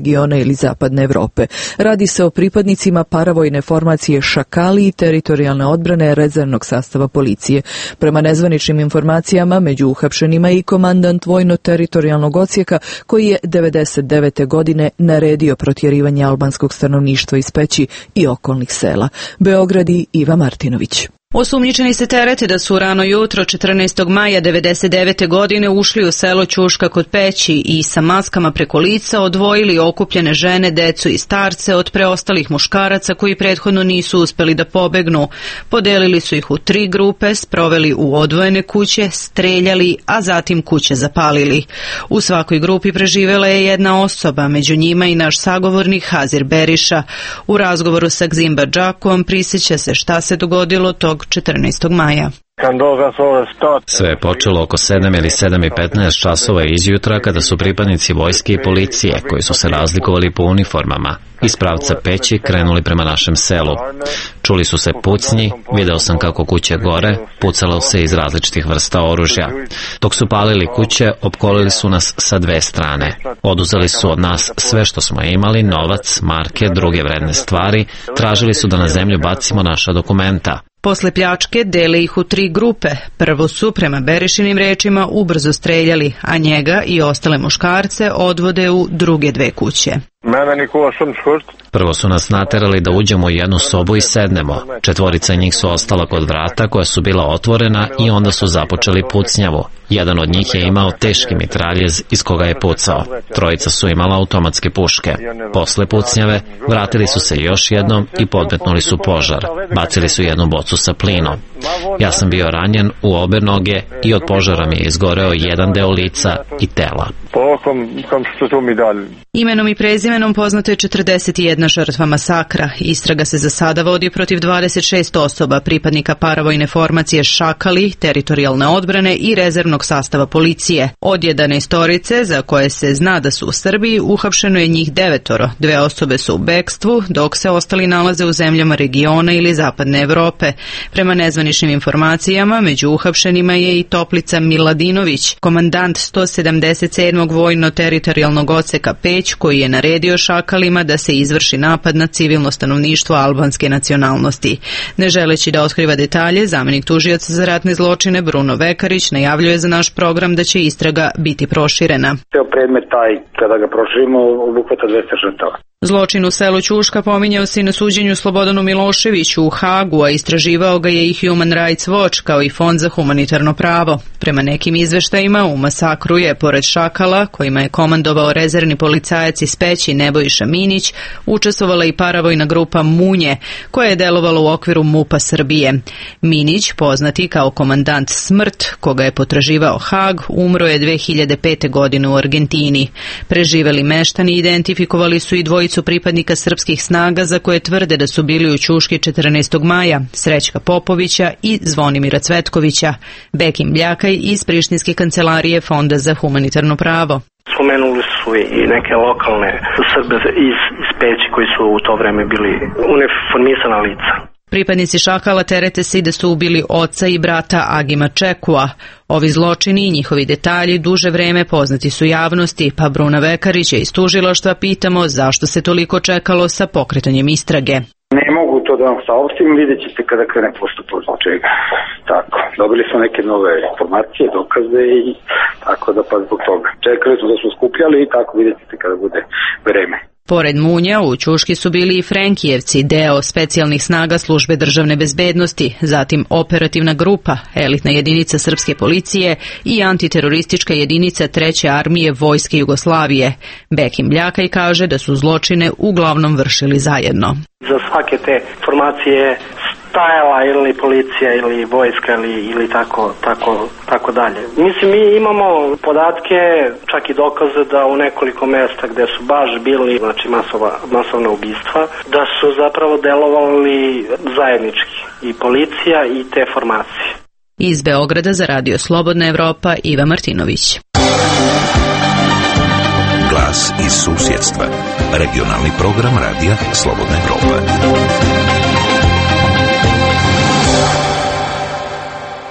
regiona ili zapadne Evrope. Radi se o pripadnicima paravojne formacije Šakali i teritorijalne odbrane rezervnog sastava policije. Prema nezvaničnim informacijama, među uhapšenima je i komandant vojno-teritorijalnog odsjeka koji je 1999. godine naredio protjerivanje albanskog stanovništva iz Peći i okolnih sela. Beograd i Iva Martinović. Osumnjičeni se terete da su rano jutro 14. maja 1999. godine ušli u selo Ćuška kod Peći i sa maskama preko lica odvojili okupljene žene, decu i starce od preostalih muškaraca koji prethodno nisu uspeli da pobegnu. Podelili su ih u 3 grupe, sproveli u odvojene kuće, streljali, a zatim kuće zapalili. U svakoj grupi preživela je jedna osoba, među njima i naš sagovornik Hazir Beriša. U razgovoru sa Gzimba Džakom prisjeća se šta se dogodilo tog 14. maja. Sve je počelo oko 7 ili 7:15 časova izjutra kada su pripadnici vojske i policije, koji su se razlikovali po uniformama, iz pravca Peći krenuli prema našem selu. Čuli su se pucnji, video sam kako kuće gore, pucalo se iz različitih vrsta oružja. Dok su palili kuće, opkolili su nas sa 2 strane. Oduzeli su od nas sve što smo imali, novac, marke, druge vredne stvari, tražili su da na zemlju bacimo naša dokumenta. Posle pljačke dele ih u 3 grupe. Prvo su, prema Berišinim rečima, ubrzo streljali, a njega i ostale muškarce odvode u druge 2 kuće. Prvo su nas naterali da uđemo u jednu sobu i sednemo. 4 njih su ostala kod vrata koja su bila otvorena i onda su započeli pucnjavu. Jedan od njih je imao teški mitraljez iz koga je pucao. 3 su imala automatske puške. Posle pucnjave vratili su se još jednom i podmetnuli su požar. Bacili su jednu bocu sa plinom. Ja sam bio ranjen u obe noge i od požara mi je izgoreo jedan deo lica i tela. Imenom i prezimenom poznato je 41 žrtva masakra. Istraga se za sada vodi protiv 26 osoba, pripadnika paravojne formacije Šakali, teritorijalne odbrane i rezervnog sastava policije. Od 11 za koje se zna da su u Srbiji, uhapšeno je njih 9. 2 osobe su u bekstvu, dok se ostali nalaze u zemljama regiona ili zapadne Evrope. Prema nezvaničnim informacijama, među uhapšenima je i Toplica Miladinović, komandant 177. vojno-teritorijalnog odseka Peć, koji je naredio Šakalima da se izvrši napad na civilno stanovništvo albanske nacionalnosti. Ne želeći da otkriva detalje, zamenik tužioca za ratne zločine Bruno Vekarić najavljuje za naš program da će istraga biti proširena. Predmet taj, kada ga proširimo, obuhvata 200 žrtava. Zločin u selu Ćuška pominjao se i na suđenju Slobodanu Miloševiću u Hagu, a istraživao ga je i Human Rights Watch kao i Fond za humanitarno pravo. Prema nekim izveštajima u masakru je, pored Šakala, kojima je komandovao rezervni policajac iz Peći Nebojša Minić, učestvovala i paravojna grupa Munje, koja je delovala u okviru MUP-a Srbije. Minić, poznati kao komandant Smrt, koga je potraživao Hag, umro je 2005. godine u Argentini. Preživeli meštani identifikovali su i 2 pripadnika srpskih snaga za koje tvrde da su bili u Ćuški 14. maja, Srećka Popovića i Zvonimira Cvetkovića. Bekim Bljakaj iz Prištinske kancelarije Fonda za humanitarno pravo. Spomenuli su i neke lokalne Srbe iz Peći koji su u to vreme bili uniformisana lica. Pripadnici Šakala terete se da su ubili oca i brata Agima Čekua. Ovi zločini i njihovi detalji duže vreme poznati su javnosti, pa Bruna Vekarića iz tužilaštva pitamo zašto se toliko čekalo sa pokretanjem istrage. Ne mogu to da vam saopštim, vidjet ćete kada krene postupak zbog čega. Tako, dobili smo neke nove informacije, dokaze i tako da pa zbog toga. Čekali smo da smo skupljali i tako vidjet ćete kada bude vreme. Pored Munja, u Ćuški su bili i Frenkijevci, deo specijalnih snaga službe državne bezbednosti, zatim operativna grupa, elitna jedinica srpske policije i antiteroristička jedinica 3. armije vojske Jugoslavije. Bekim Bljakaj kaže da su zločine uglavnom vršili zajedno. Za svake te formacije stajala ili policija ili vojska ili tako dalje. Mislim, mi imamo podatke, čak i dokaze da u nekoliko mesta gde su baš bili, znači masovna ubistva, da su zapravo delovali zajednički i policija i te formacije. Iz Beograda za Radio Slobodna Evropa, Iva Martinović. Glas iz susjedstva. Regionalni program Radija Slobodna Evropa.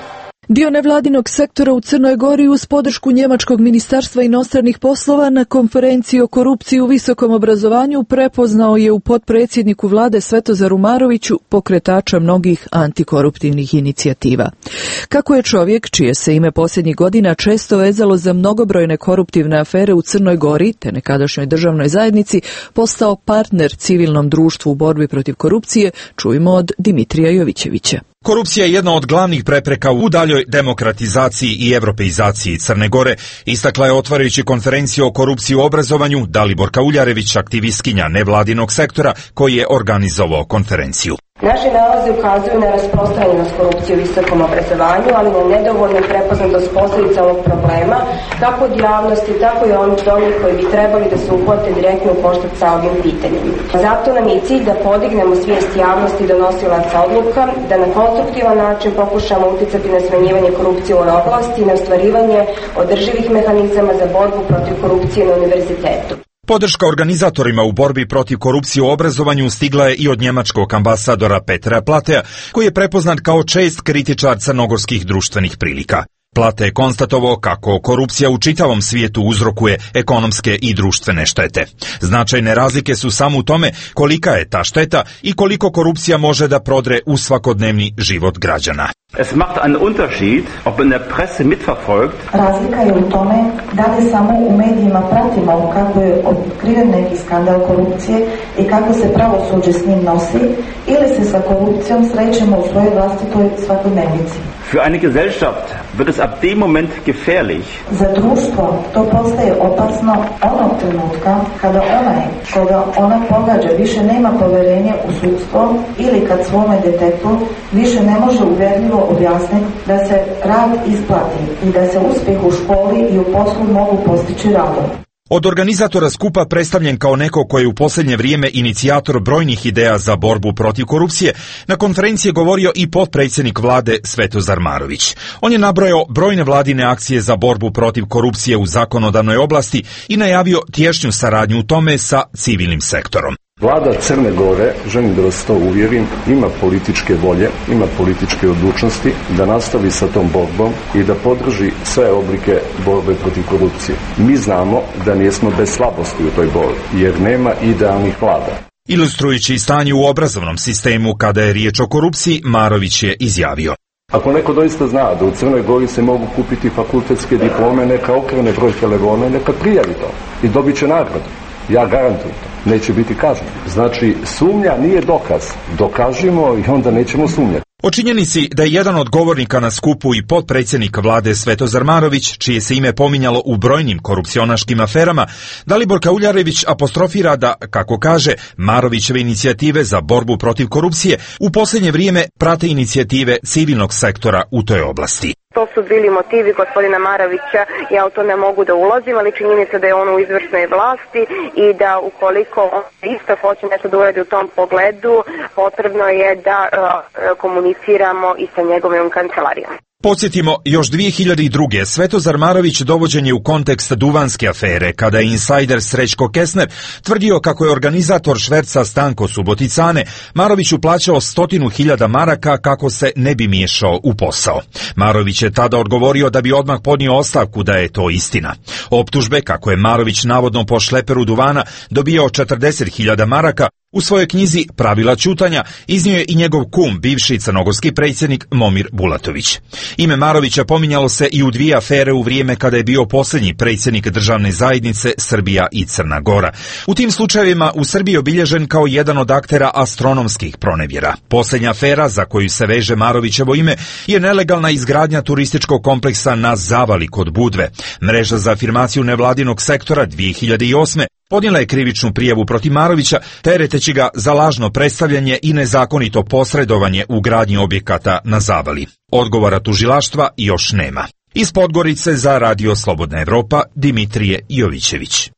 Dio nevladinog sektora u Crnoj Gori uz podršku Njemačkog ministarstva inostranih poslova na konferenciji o korupciji u visokom obrazovanju prepoznao je u potpredsjedniku vlade Svetozaru Maroviću pokretača mnogih antikoruptivnih inicijativa. Kako je čovjek, čije se ime posljednjih godina često vezalo za mnogobrojne koruptivne afere u Crnoj Gori, te nekadašnjoj državnoj zajednici, postao partner civilnom društvu u borbi protiv korupcije, čujemo od Dimitrija Jovićevića. Korupcija je jedna od glavnih prepreka u daljoj demokratizaciji i europeizaciji Crne Gore, istakla je otvarajući konferenciju o korupciji u obrazovanju Daliborka Uljarević, aktivistkinja nevladinog sektora koji je organizovao konferenciju. Naši nalazi ukazuju na rasprostranjenost korupcije u visokom obrazovanju, ali na nedovoljnu prepoznatost posljedica ovog problema, kako od javnosti, tako i onih koji bi trebali da se uhvate direktno u koštac sa ovim pitanjem. Zato nam je cilj da podignemo svijest javnosti i donosilaca odluka, da na konstruktivan način pokušamo uticati na smanjivanje korupcije u ovoj oblasti i na ostvarivanje održivih mehanizama za borbu protiv korupcije na univerzitetu. Podrška organizatorima u borbi protiv korupcije u obrazovanju stigla je i od njemačkog ambasadora Petra Platea, koji je prepoznat kao čest kritičar crnogorskih društvenih prilika. Plate je konstatovao kako korupcija u čitavom svijetu uzrokuje ekonomske i društvene štete. Značajne razlike su samo u tome kolika je ta šteta i koliko korupcija može da prodre u svakodnevni život građana. Es macht einen Unterschied, ob in der Presse mitverfolgt. Razlika je u tome da li samo u medijima pratimo kako je otkriven neki skandal korupcije i kako se pravosuđe s njim nosi, ili se sa korupcijom srećemo u svojoj vlastitoj svakodnevnici. Für eine Gesellschaft wird es ab dem Moment gefährlich. Za društvo to postaje opasno onog trenutka kada onaj koga ona pogađa više nema poverenje u sudstvo ili kad svome detetu više ne može uvjerljivo objasniti da se rad isplati i da se uspjeh u školi i u poslu mogu postići radom. Od organizatora skupa predstavljen kao neko koji je u posljednje vrijeme inicijator brojnih ideja za borbu protiv korupcije, na konferenciji je govorio i potpredsjednik vlade Svetozar Marović. On je nabrojao brojne vladine akcije za borbu protiv korupcije u zakonodavnoj oblasti i najavio tješnju saradnju u tome sa civilnim sektorom. Vlada Crne Gore, želim da vas to uvjerim, ima političke volje, ima političke odlučnosti da nastavi sa tom borbom i da podrži sve oblike borbe protiv korupcije. Mi znamo da nismo bez slabosti u toj borbi, jer nema idealnih vlada. Ilustrujući stanje u obrazovnom sistemu kada je riječ o korupciji, Marović je izjavio: Ako neko doista zna da u Crnoj Gori se mogu kupiti fakultetske diplome, neka okrene broj telefona i neka prijavi to i dobit će nagradu. Ja garantujem to. Neće biti kažnjen. Znači, sumnja nije dokaz. Dokažimo i onda nećemo sumnjati. O činjenici da je jedan od govornika na skupu i potpredsjednik vlade Svetozar Marović, čije se ime pominjalo u brojnim korupcionaškim aferama, Daliborka Uljarević apostrofira da, kako kaže, Marovićeve inicijative za borbu protiv korupcije u posljednje vrijeme prate inicijative civilnog sektora u toj oblasti. To su bili motivi gospodina Marovića, ja u to ne mogu da ulazim, ali činjenica da je on u izvršnoj vlasti i da ukoliko on isto hoće nešto da uradi u tom pogledu, potrebno je da komuniciramo i sa njegovom kancelarijom. Podsjetimo, još 2002. Svetozar Marović dovođen je u kontekst Duvanske afere, kada je insajder Srećko Kesner tvrdio kako je organizator šverca Stanko Suboticane Maroviću plaćao 100.000 maraka kako se ne bi miješao u posao. Marović je tada odgovorio da bi odmah podnio ostavku da je to istina. Optužbe kako je Marović navodno po šleperu duvana dobijao 40.000 maraka u svojoj knjizi Pravila ćutanja iznio je i njegov kum, bivši crnogorski predsjednik Momir Bulatović. Ime Marovića pominjalo se i u dvije afere u vrijeme kada je bio posljednji predsjednik državne zajednice Srbija i Crna Gora. U tim slučajevima u Srbiji je obilježen kao jedan od aktera astronomskih pronevjera. Posljednja afera za koju se veže Marovićevo ime je nelegalna izgradnja turističkog kompleksa na Zavali kod Budve. Mreža za afirmaciju nevladinog sektora 2008. podnijela je krivičnu prijavu protiv Marovića, tereteći ga za lažno predstavljanje i nezakonito posredovanje u gradnji objekata na Zavali. Odgovora tužilaštva još nema. Iz Podgorice za Radio Slobodna Evropa, Dimitrije Jovićević.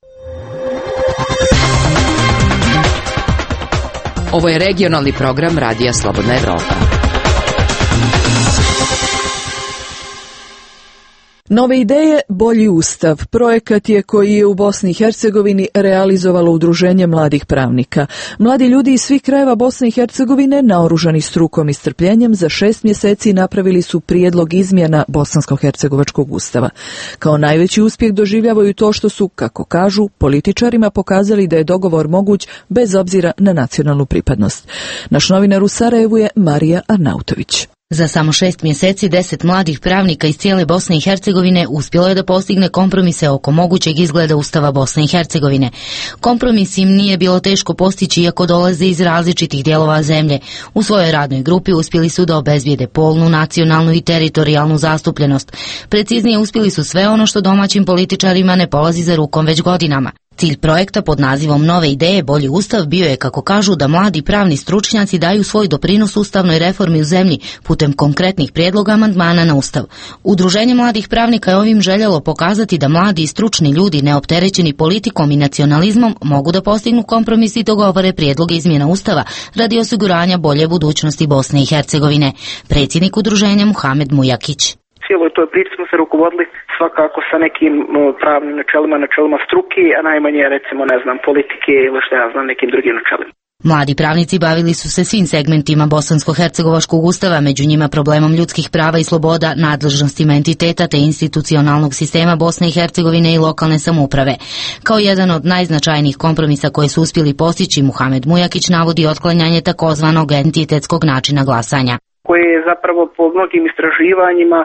Ovo je regionalni program Radija Slobodna Evropa. Nove ideje, bolji ustav. Projekat je koji je u Bosni i Hercegovini realizovalo Udruženje mladih pravnika. Mladi ljudi iz svih krajeva Bosne i Hercegovine, naoružani strukom i strpljenjem, za 6 mjeseci napravili su prijedlog izmjena bosansko-hercegovačkog ustava. Kao najveći uspjeh doživljavaju to što su, kako kažu, političarima pokazali da je dogovor moguć bez obzira na nacionalnu pripadnost. Naš novinar u Sarajevu je Marija Arnautović. Za samo 6 mjeseci 10 mladih pravnika iz cijele Bosne i Hercegovine uspjelo je da postigne kompromise oko mogućeg izgleda Ustava Bosne i Hercegovine. Kompromis im nije bilo teško postići iako dolaze iz različitih dijelova zemlje. U svojoj radnoj grupi uspjeli su da obezbijede polnu, nacionalnu i teritorijalnu zastupljenost. Preciznije uspjeli su sve ono što domaćim političarima ne polazi za rukom već godinama. Cilj projekta pod nazivom Nove ideje, bolji ustav bio je, kako kažu, da mladi pravni stručnjaci daju svoj doprinos ustavnoj reformi u zemlji putem konkretnih prijedloga amandmana na ustav. Udruženje mladih pravnika je ovim željelo pokazati da mladi i stručni ljudi neopterećeni politikom i nacionalizmom mogu da postignu kompromis i dogovore prijedloge izmjena ustava radi osiguranja bolje budućnosti Bosne i Hercegovine. Predsjednik udruženja Muhamed Mujakić. Cijeloj toj priči smo se rukovodili svakako sa nekim pravnim načelima struke, a najmanje recimo politike ili nekim drugim načelima. Mladi pravnici bavili su se svim segmentima bosansko-hercegovačkog ustava, među njima problemom ljudskih prava i sloboda, nadležnostima entiteta te institucionalnog sistema Bosne i Hercegovine i lokalne samouprave. Kao jedan od najznačajnijih kompromisa koje su uspjeli postići, Muhamed Mujakić navodi otklanjanje takozvanog entitetskog načina glasanja, koje je zapravo po mnogim istraživanjima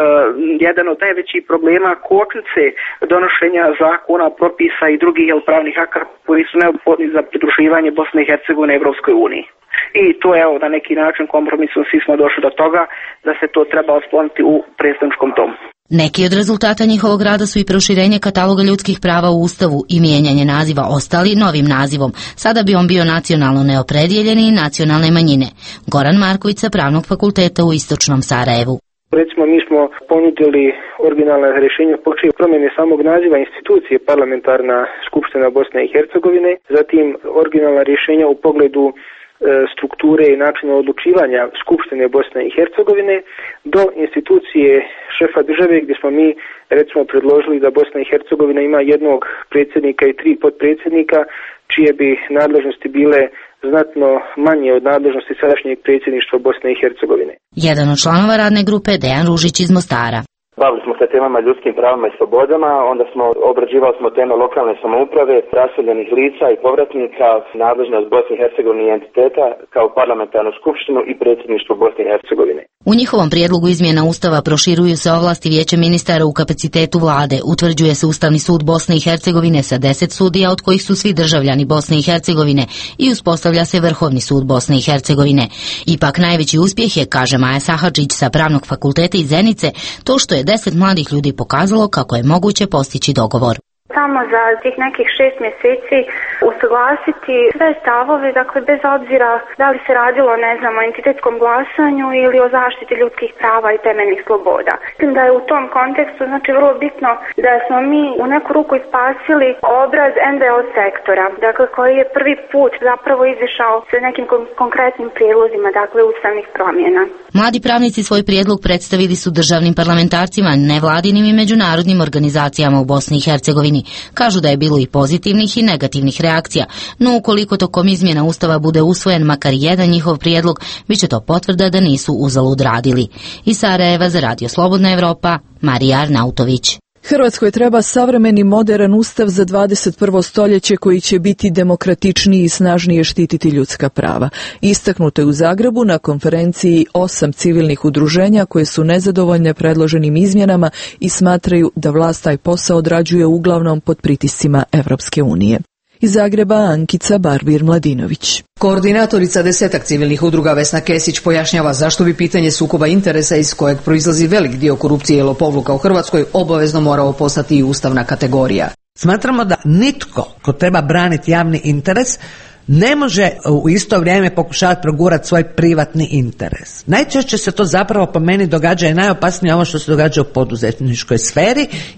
jedan od najvećih problema kočnice donošenja zakona, propisa i drugih pravnih akata koji su neophodni za pridruživanje Bosne i Hercegovine Evropskoj uniji. I to je na neki način kompromisom svi smo došli do toga da se to treba otkloniti u predstavničkom domu. Neki od rezultata njihovog rada su i proširenje kataloga ljudskih prava u Ustavu i mijenjanje naziva ostali novim nazivom. Sada bi on bio nacionalno neopredijeljeni i nacionalne manjine. Goran Marković sa Pravnog fakulteta u Istočnom Sarajevu. Recimo, mi smo ponudili originalna rješenja počev promjene samog naziva institucije Parlamentarna skupština Bosne i Hercegovine, zatim originalna rješenja u pogledu strukture i načina odlučivanja Skupštine Bosne i Hercegovine do institucije šefa države gdje smo mi recimo predložili da Bosna i Hercegovina ima jednog predsjednika i 3 potpredsjednika čije bi nadležnosti bile znatno manje od nadležnosti sadašnjeg predsjedništva Bosne i Hercegovine. Jedan od članova radne grupe Dejan Ružić iz Mostara. Bavili smo se temama ljudskim pravima i slobodama, onda obrađivali smo teme lokalne samouprave, raseljenih lica i povratnika, nadležnost Bosne i Hercegovine i entiteta kao parlamentarnu skupštinu i predsjedništvo Bosne i Hercegovine. U njihovom prijedlogu izmjena Ustava proširuju se ovlasti Vijeća ministara u kapacitetu vlade, utvrđuje se Ustavni sud Bosne i Hercegovine sa 10 sudija od kojih su svi državljani Bosne i Hercegovine i uspostavlja se Vrhovni sud Bosne i Hercegovine. Ipak najveći uspjeh je, kaže Maja Sahadžić sa Pravnog fakulteta iz Zenice, to što je 10 mladih ljudi pokazalo kako je moguće postići dogovor. Samo za tih nekih 6 mjeseci usuglasiti sve stavove, dakle bez obzira da li se radilo, o entitetskom glasanju ili o zaštiti ljudskih prava i temeljnih sloboda. Mislim da je u tom kontekstu vrlo bitno da smo mi u neku ruku spasili obraz NVO sektora, dakle koji je prvi put zapravo izišao sa nekim konkretnim prijedlozima, dakle ustavnih promjena. Mladi pravnici svoj prijedlog predstavili su državnim parlamentarcima, nevladinim i međunarodnim organizacijama u Bosni i Hercegovini. Kažu da je bilo i pozitivnih i negativnih reakcija, no ukoliko tokom izmjena Ustava bude usvojen makar jedan njihov prijedlog, bit će to potvrda da nisu uzalud radili. Iz Sarajeva za Radio Slobodna Evropa, Marija Arnautović. Hrvatskoj treba savremeni modern ustav za 21. stoljeće koji će biti demokratičniji i snažnije štititi ljudska prava. Istaknuto je u Zagrebu na konferenciji 8 civilnih udruženja koje su nezadovoljne predloženim izmjenama i smatraju da vlast taj posao odrađuje uglavnom pod pritiscima Evropske unije. Iz Zagreba Ankica Barbir-Mladinović. Koordinatorica 10 civilnih udruga Vesna Kesić pojašnjava zašto bi pitanje sukoba interesa iz kojeg proizlazi velik dio korupcije i lopovluka u Hrvatskoj obavezno morao postati i ustavna kategorija. Smatramo da nitko ko treba braniti javni interes ne može u isto vrijeme pokušavati progurati svoj privatni interes. Najčešće se to zapravo po meni događa i najopasnije ovo što se događa u poduzetničkoj sferi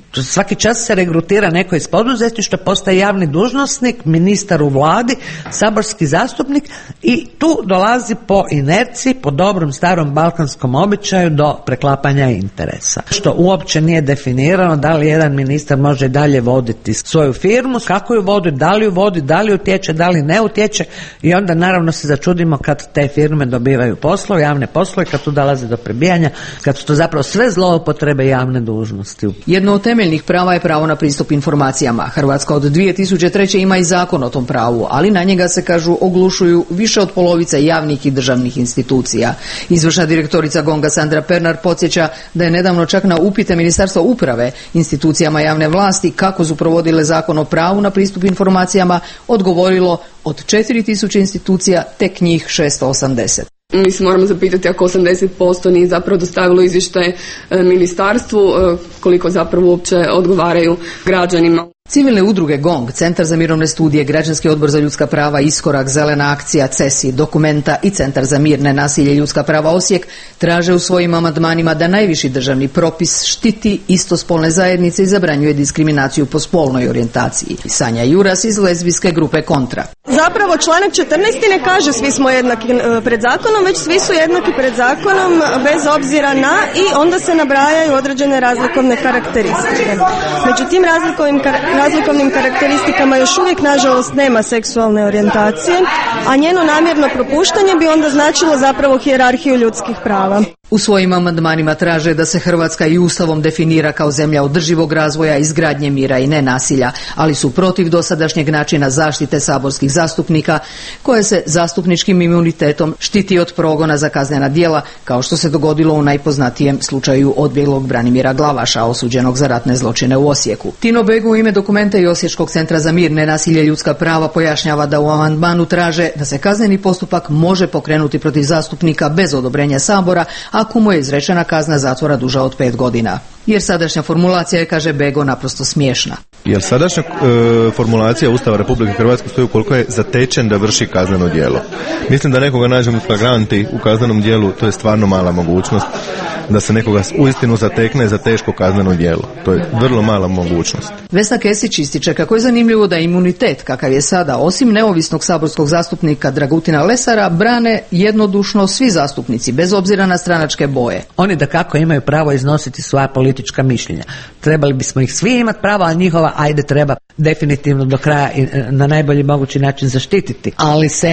Svaki čas se regrutira neko iz poduzetništva, postaje javni dužnosnik, ministar u vladi, saborski zastupnik i tu dolazi po inerciji, po dobrom starom balkanskom običaju do preklapanja interesa. Što uopće nije definirano da li jedan ministar može dalje voditi svoju firmu, kako ju vodi, da li utječe, da li ne utječe i onda naravno se začudimo kad te firme dobivaju poslove, javne poslove, kad tu dolaze do prebijanja, kad su to zapravo sve zloupotrebe javne dužnosti. Jedno od temeljnih prava je pravo na pristup informacijama. Hrvatska od 2003. ima i zakon o tom pravu, ali na njega se, kažu, oglušuju više od polovice javnih i državnih institucija. Izvršna direktorica GONG-a Sandra Pernar podsjeća da je nedavno čak na upite Ministarstva uprave institucijama javne vlasti kako su provodile zakon o pravu na pristup informacijama odgovorilo od 4000 institucija tek njih 680. Mi se moramo zapitati ako 80% nije zapravo dostavilo izvještaje ministarstvu, koliko zapravo uopće odgovaraju građanima. Civilne udruge GONG, Centar za mirovne studije, Građanski odbor za ljudska prava, Iskorak, Zelena akcija, CESI, Dokumenta i Centar za mir, nenasilje i ljudska prava Osijek traže u svojim amandmanima da najviši državni propis štiti istospolne zajednice i zabranjuje diskriminaciju po spolnoj orijentaciji. Sanja Juras iz lezbijske grupe Kontra. Zapravo članak 14. ne kaže svi smo jednaki pred zakonom, već svi su jednaki pred zakonom bez obzira na, i onda se nabrajaju određene razlikovne karakteristike. Među tim razlikovnim karakteristikama još uvijek nažalost nema seksualne orijentacije, a njeno namjerno propuštanje bi onda značilo zapravo hijerarhiju ljudskih prava. U svojim amandmanima traže da se Hrvatska i Ustavom definira kao zemlja održivog razvoja, izgradnje mira i nenasilja, ali su protiv dosadašnjeg načina zaštite saborskih zastupnika koje se zastupničkim imunitetom štiti od progona za kaznena djela, kao što se dogodilo u najpoznatijem slučaju odbjeglog Branimira Glavaša, osuđenog za ratne zločine u Osijeku. Tino Begu u ime Dokumenta i Osječkog centra za mir, nenasilje i ljudska prava pojašnjava da u amandmanu traže da se kazneni postupak može pokrenuti protiv zastupnika bez odobrenja Sabora ako mu je izrečena kazna zatvora duža od 5 godina. Jer sadašnja formulacija je, kaže Bego, naprosto smiješna. Jer sadašnja formulacija Ustava Republike Hrvatske stoji ukoliko je zatečen da vrši kazneno djelo. Mislim da nekoga nađemo u flagranti u kaznenom djelu, to je stvarno mala mogućnost da se nekoga uistinu zatekne za teško kazneno djelo. To je vrlo mala mogućnost. Vesna Kesić ističe kako je zanimljivo da imunitet kakav je sada, osim neovisnog saborskog zastupnika Dragutina Lesara, brane jednodušno svi zastupnici, bez obzira na stranačke boje. Oni da kako imaju pravo iznositi svoja politička mišljenja. Trebali bismo ih svi imati pravo, a njihova treba definitivno do kraja i na najbolji mogući način zaštititi. Ali se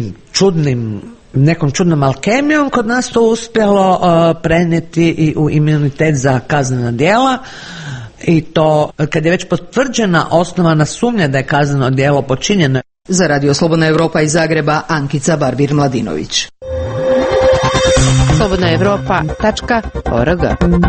nekom čudnom alkemijom kod nas to uspjelo prenijeti i u imunitet za kaznena djela, i to kad je već potvrđena osnovana sumnja da je kazneno djelo počinjeno. Za Radio Slobodna Europa iz Zagreba, Ankica Barbir-Mladinović. slobodnaevropa.org.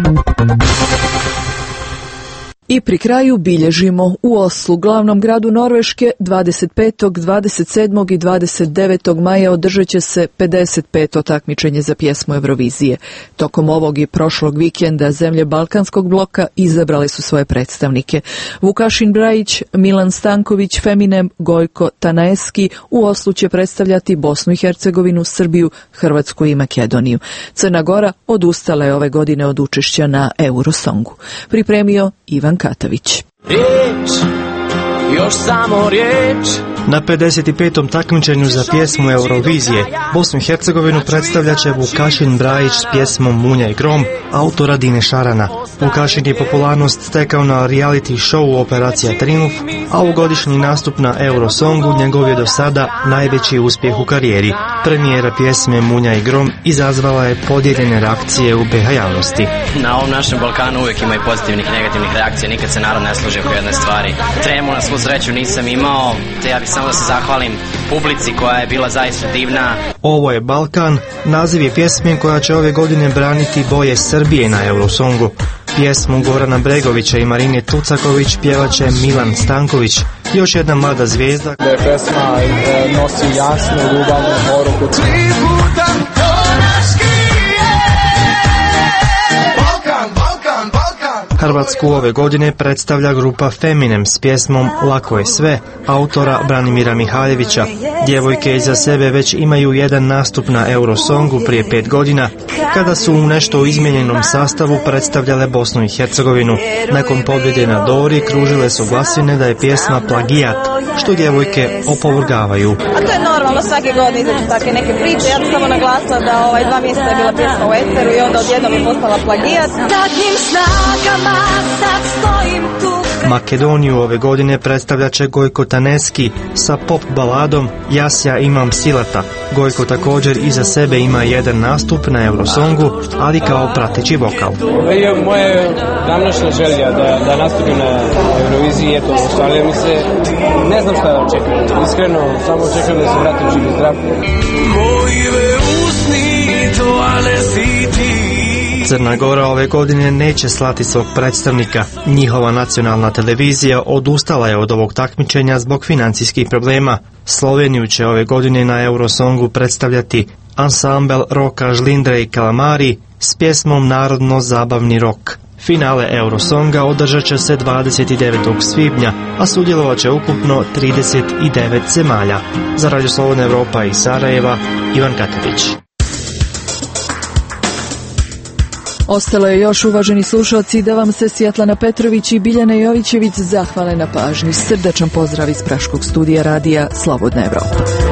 I pri kraju bilježimo u Oslu, glavnom gradu Norveške, 25., 27. i 29. maja održat će se 55. takmičenje za pjesmu Eurovizije. Tokom ovog i prošlog vikenda zemlje Balkanskog bloka izabrali su svoje predstavnike. Vukašin Brajić, Milan Stanković, Feminem, Gojko Tanaeski u Oslu će predstavljati Bosnu i Hercegovinu, Srbiju, Hrvatsku i Makedoniju. Crna Gora odustala je ove godine od učešća na Eurosongu. Pripremio Ivan Katavić. Riječ, još samo riječ. Na 55. takmičenju za pjesmu Eurovizije Bosnu i Hercegovinu predstavljat će Vukašin Brajić s pjesmom Munja i grom, autora Dine Šarana. Vukašin je popularnost stekao na reality show Operacija Trijumf, a ovogodišnji nastup na Eurosongu njegov je do sada najveći uspjeh u karijeri. Premijera pjesme Munja i grom izazvala je podijeljene reakcije u BiH javnosti. Na ovom našem Balkanu uvijek ima i pozitivnih i negativnih reakcija, nikad se narod ne složi oko jedne stvari. Tremu na svu sreću nisam imao, te ja bih samo da se zahvalim publici koja je bila zaista divna. Ovo je Balkan, naziv je pjesme koja će ove godine braniti boje Srbije na Eurosongu. Pjesmu Gorana Bregovića i Marine Tucaković pjevaće Milan Stanković, još jedna mlada zvijezda. Da je pesma nosi jasnu ljubavnu poruku. Balkan, Balkan, Balkan. Hrvatsku ove godine predstavlja grupa Feminem s pjesmom Lako je sve, autora Branimira Mihaljevića. Djevojke iza sebe već imaju jedan nastup na Eurosongu prije 5 godina, kada su u nešto izmijenjenom sastavu predstavljale Bosnu i Hercegovinu. Nakon pobjede na Dori kružile su glasine da je pjesma plagijat, što djevojke opovrgavaju. A to je normalno, svake godine izađu takve neke priče. Ja sam samo naglasila da 2 mjeseca je bila pjesma u eteru i onda odjednom je postala plagijat. Takvim snagama sad stojim tu. Makedoniju ove godine predstavlja će Gojko Taneski sa pop baladom Jasja imam silata. Gojko također iza sebe ima jedan nastup na Eurosongu, ali kao prateći vokal. Ovo je moja današnja želja da nastupim na Euroviziji, eto, ostavlja mi se, ne znam šta da očekujem. Iskreno, samo očekujem da se vratim živi zdrav. Moje usni, to ale si ti. Crna Gora ove godine neće slati svog predstavnika. Njihova nacionalna televizija odustala je od ovog takmičenja zbog financijskih problema. Sloveniju će ove godine na Eurosongu predstavljati ansambel roka Žlindre i Kalamari s pjesmom Narodno-zabavni rok. Finale Eurosonga održat će se 29. svibnja, a sudjelovat će ukupno 39 zemalja. Za Radio Slobodna Evropa iz Sarajeva, Ivan Katerić. Ostalo je još, uvaženi slušalci, da vam se Svjetlana Petrović i Biljana Jovićević zahvale na pažnji. Srdačan pozdrav iz Praškog studija radija Slobodna Evropa.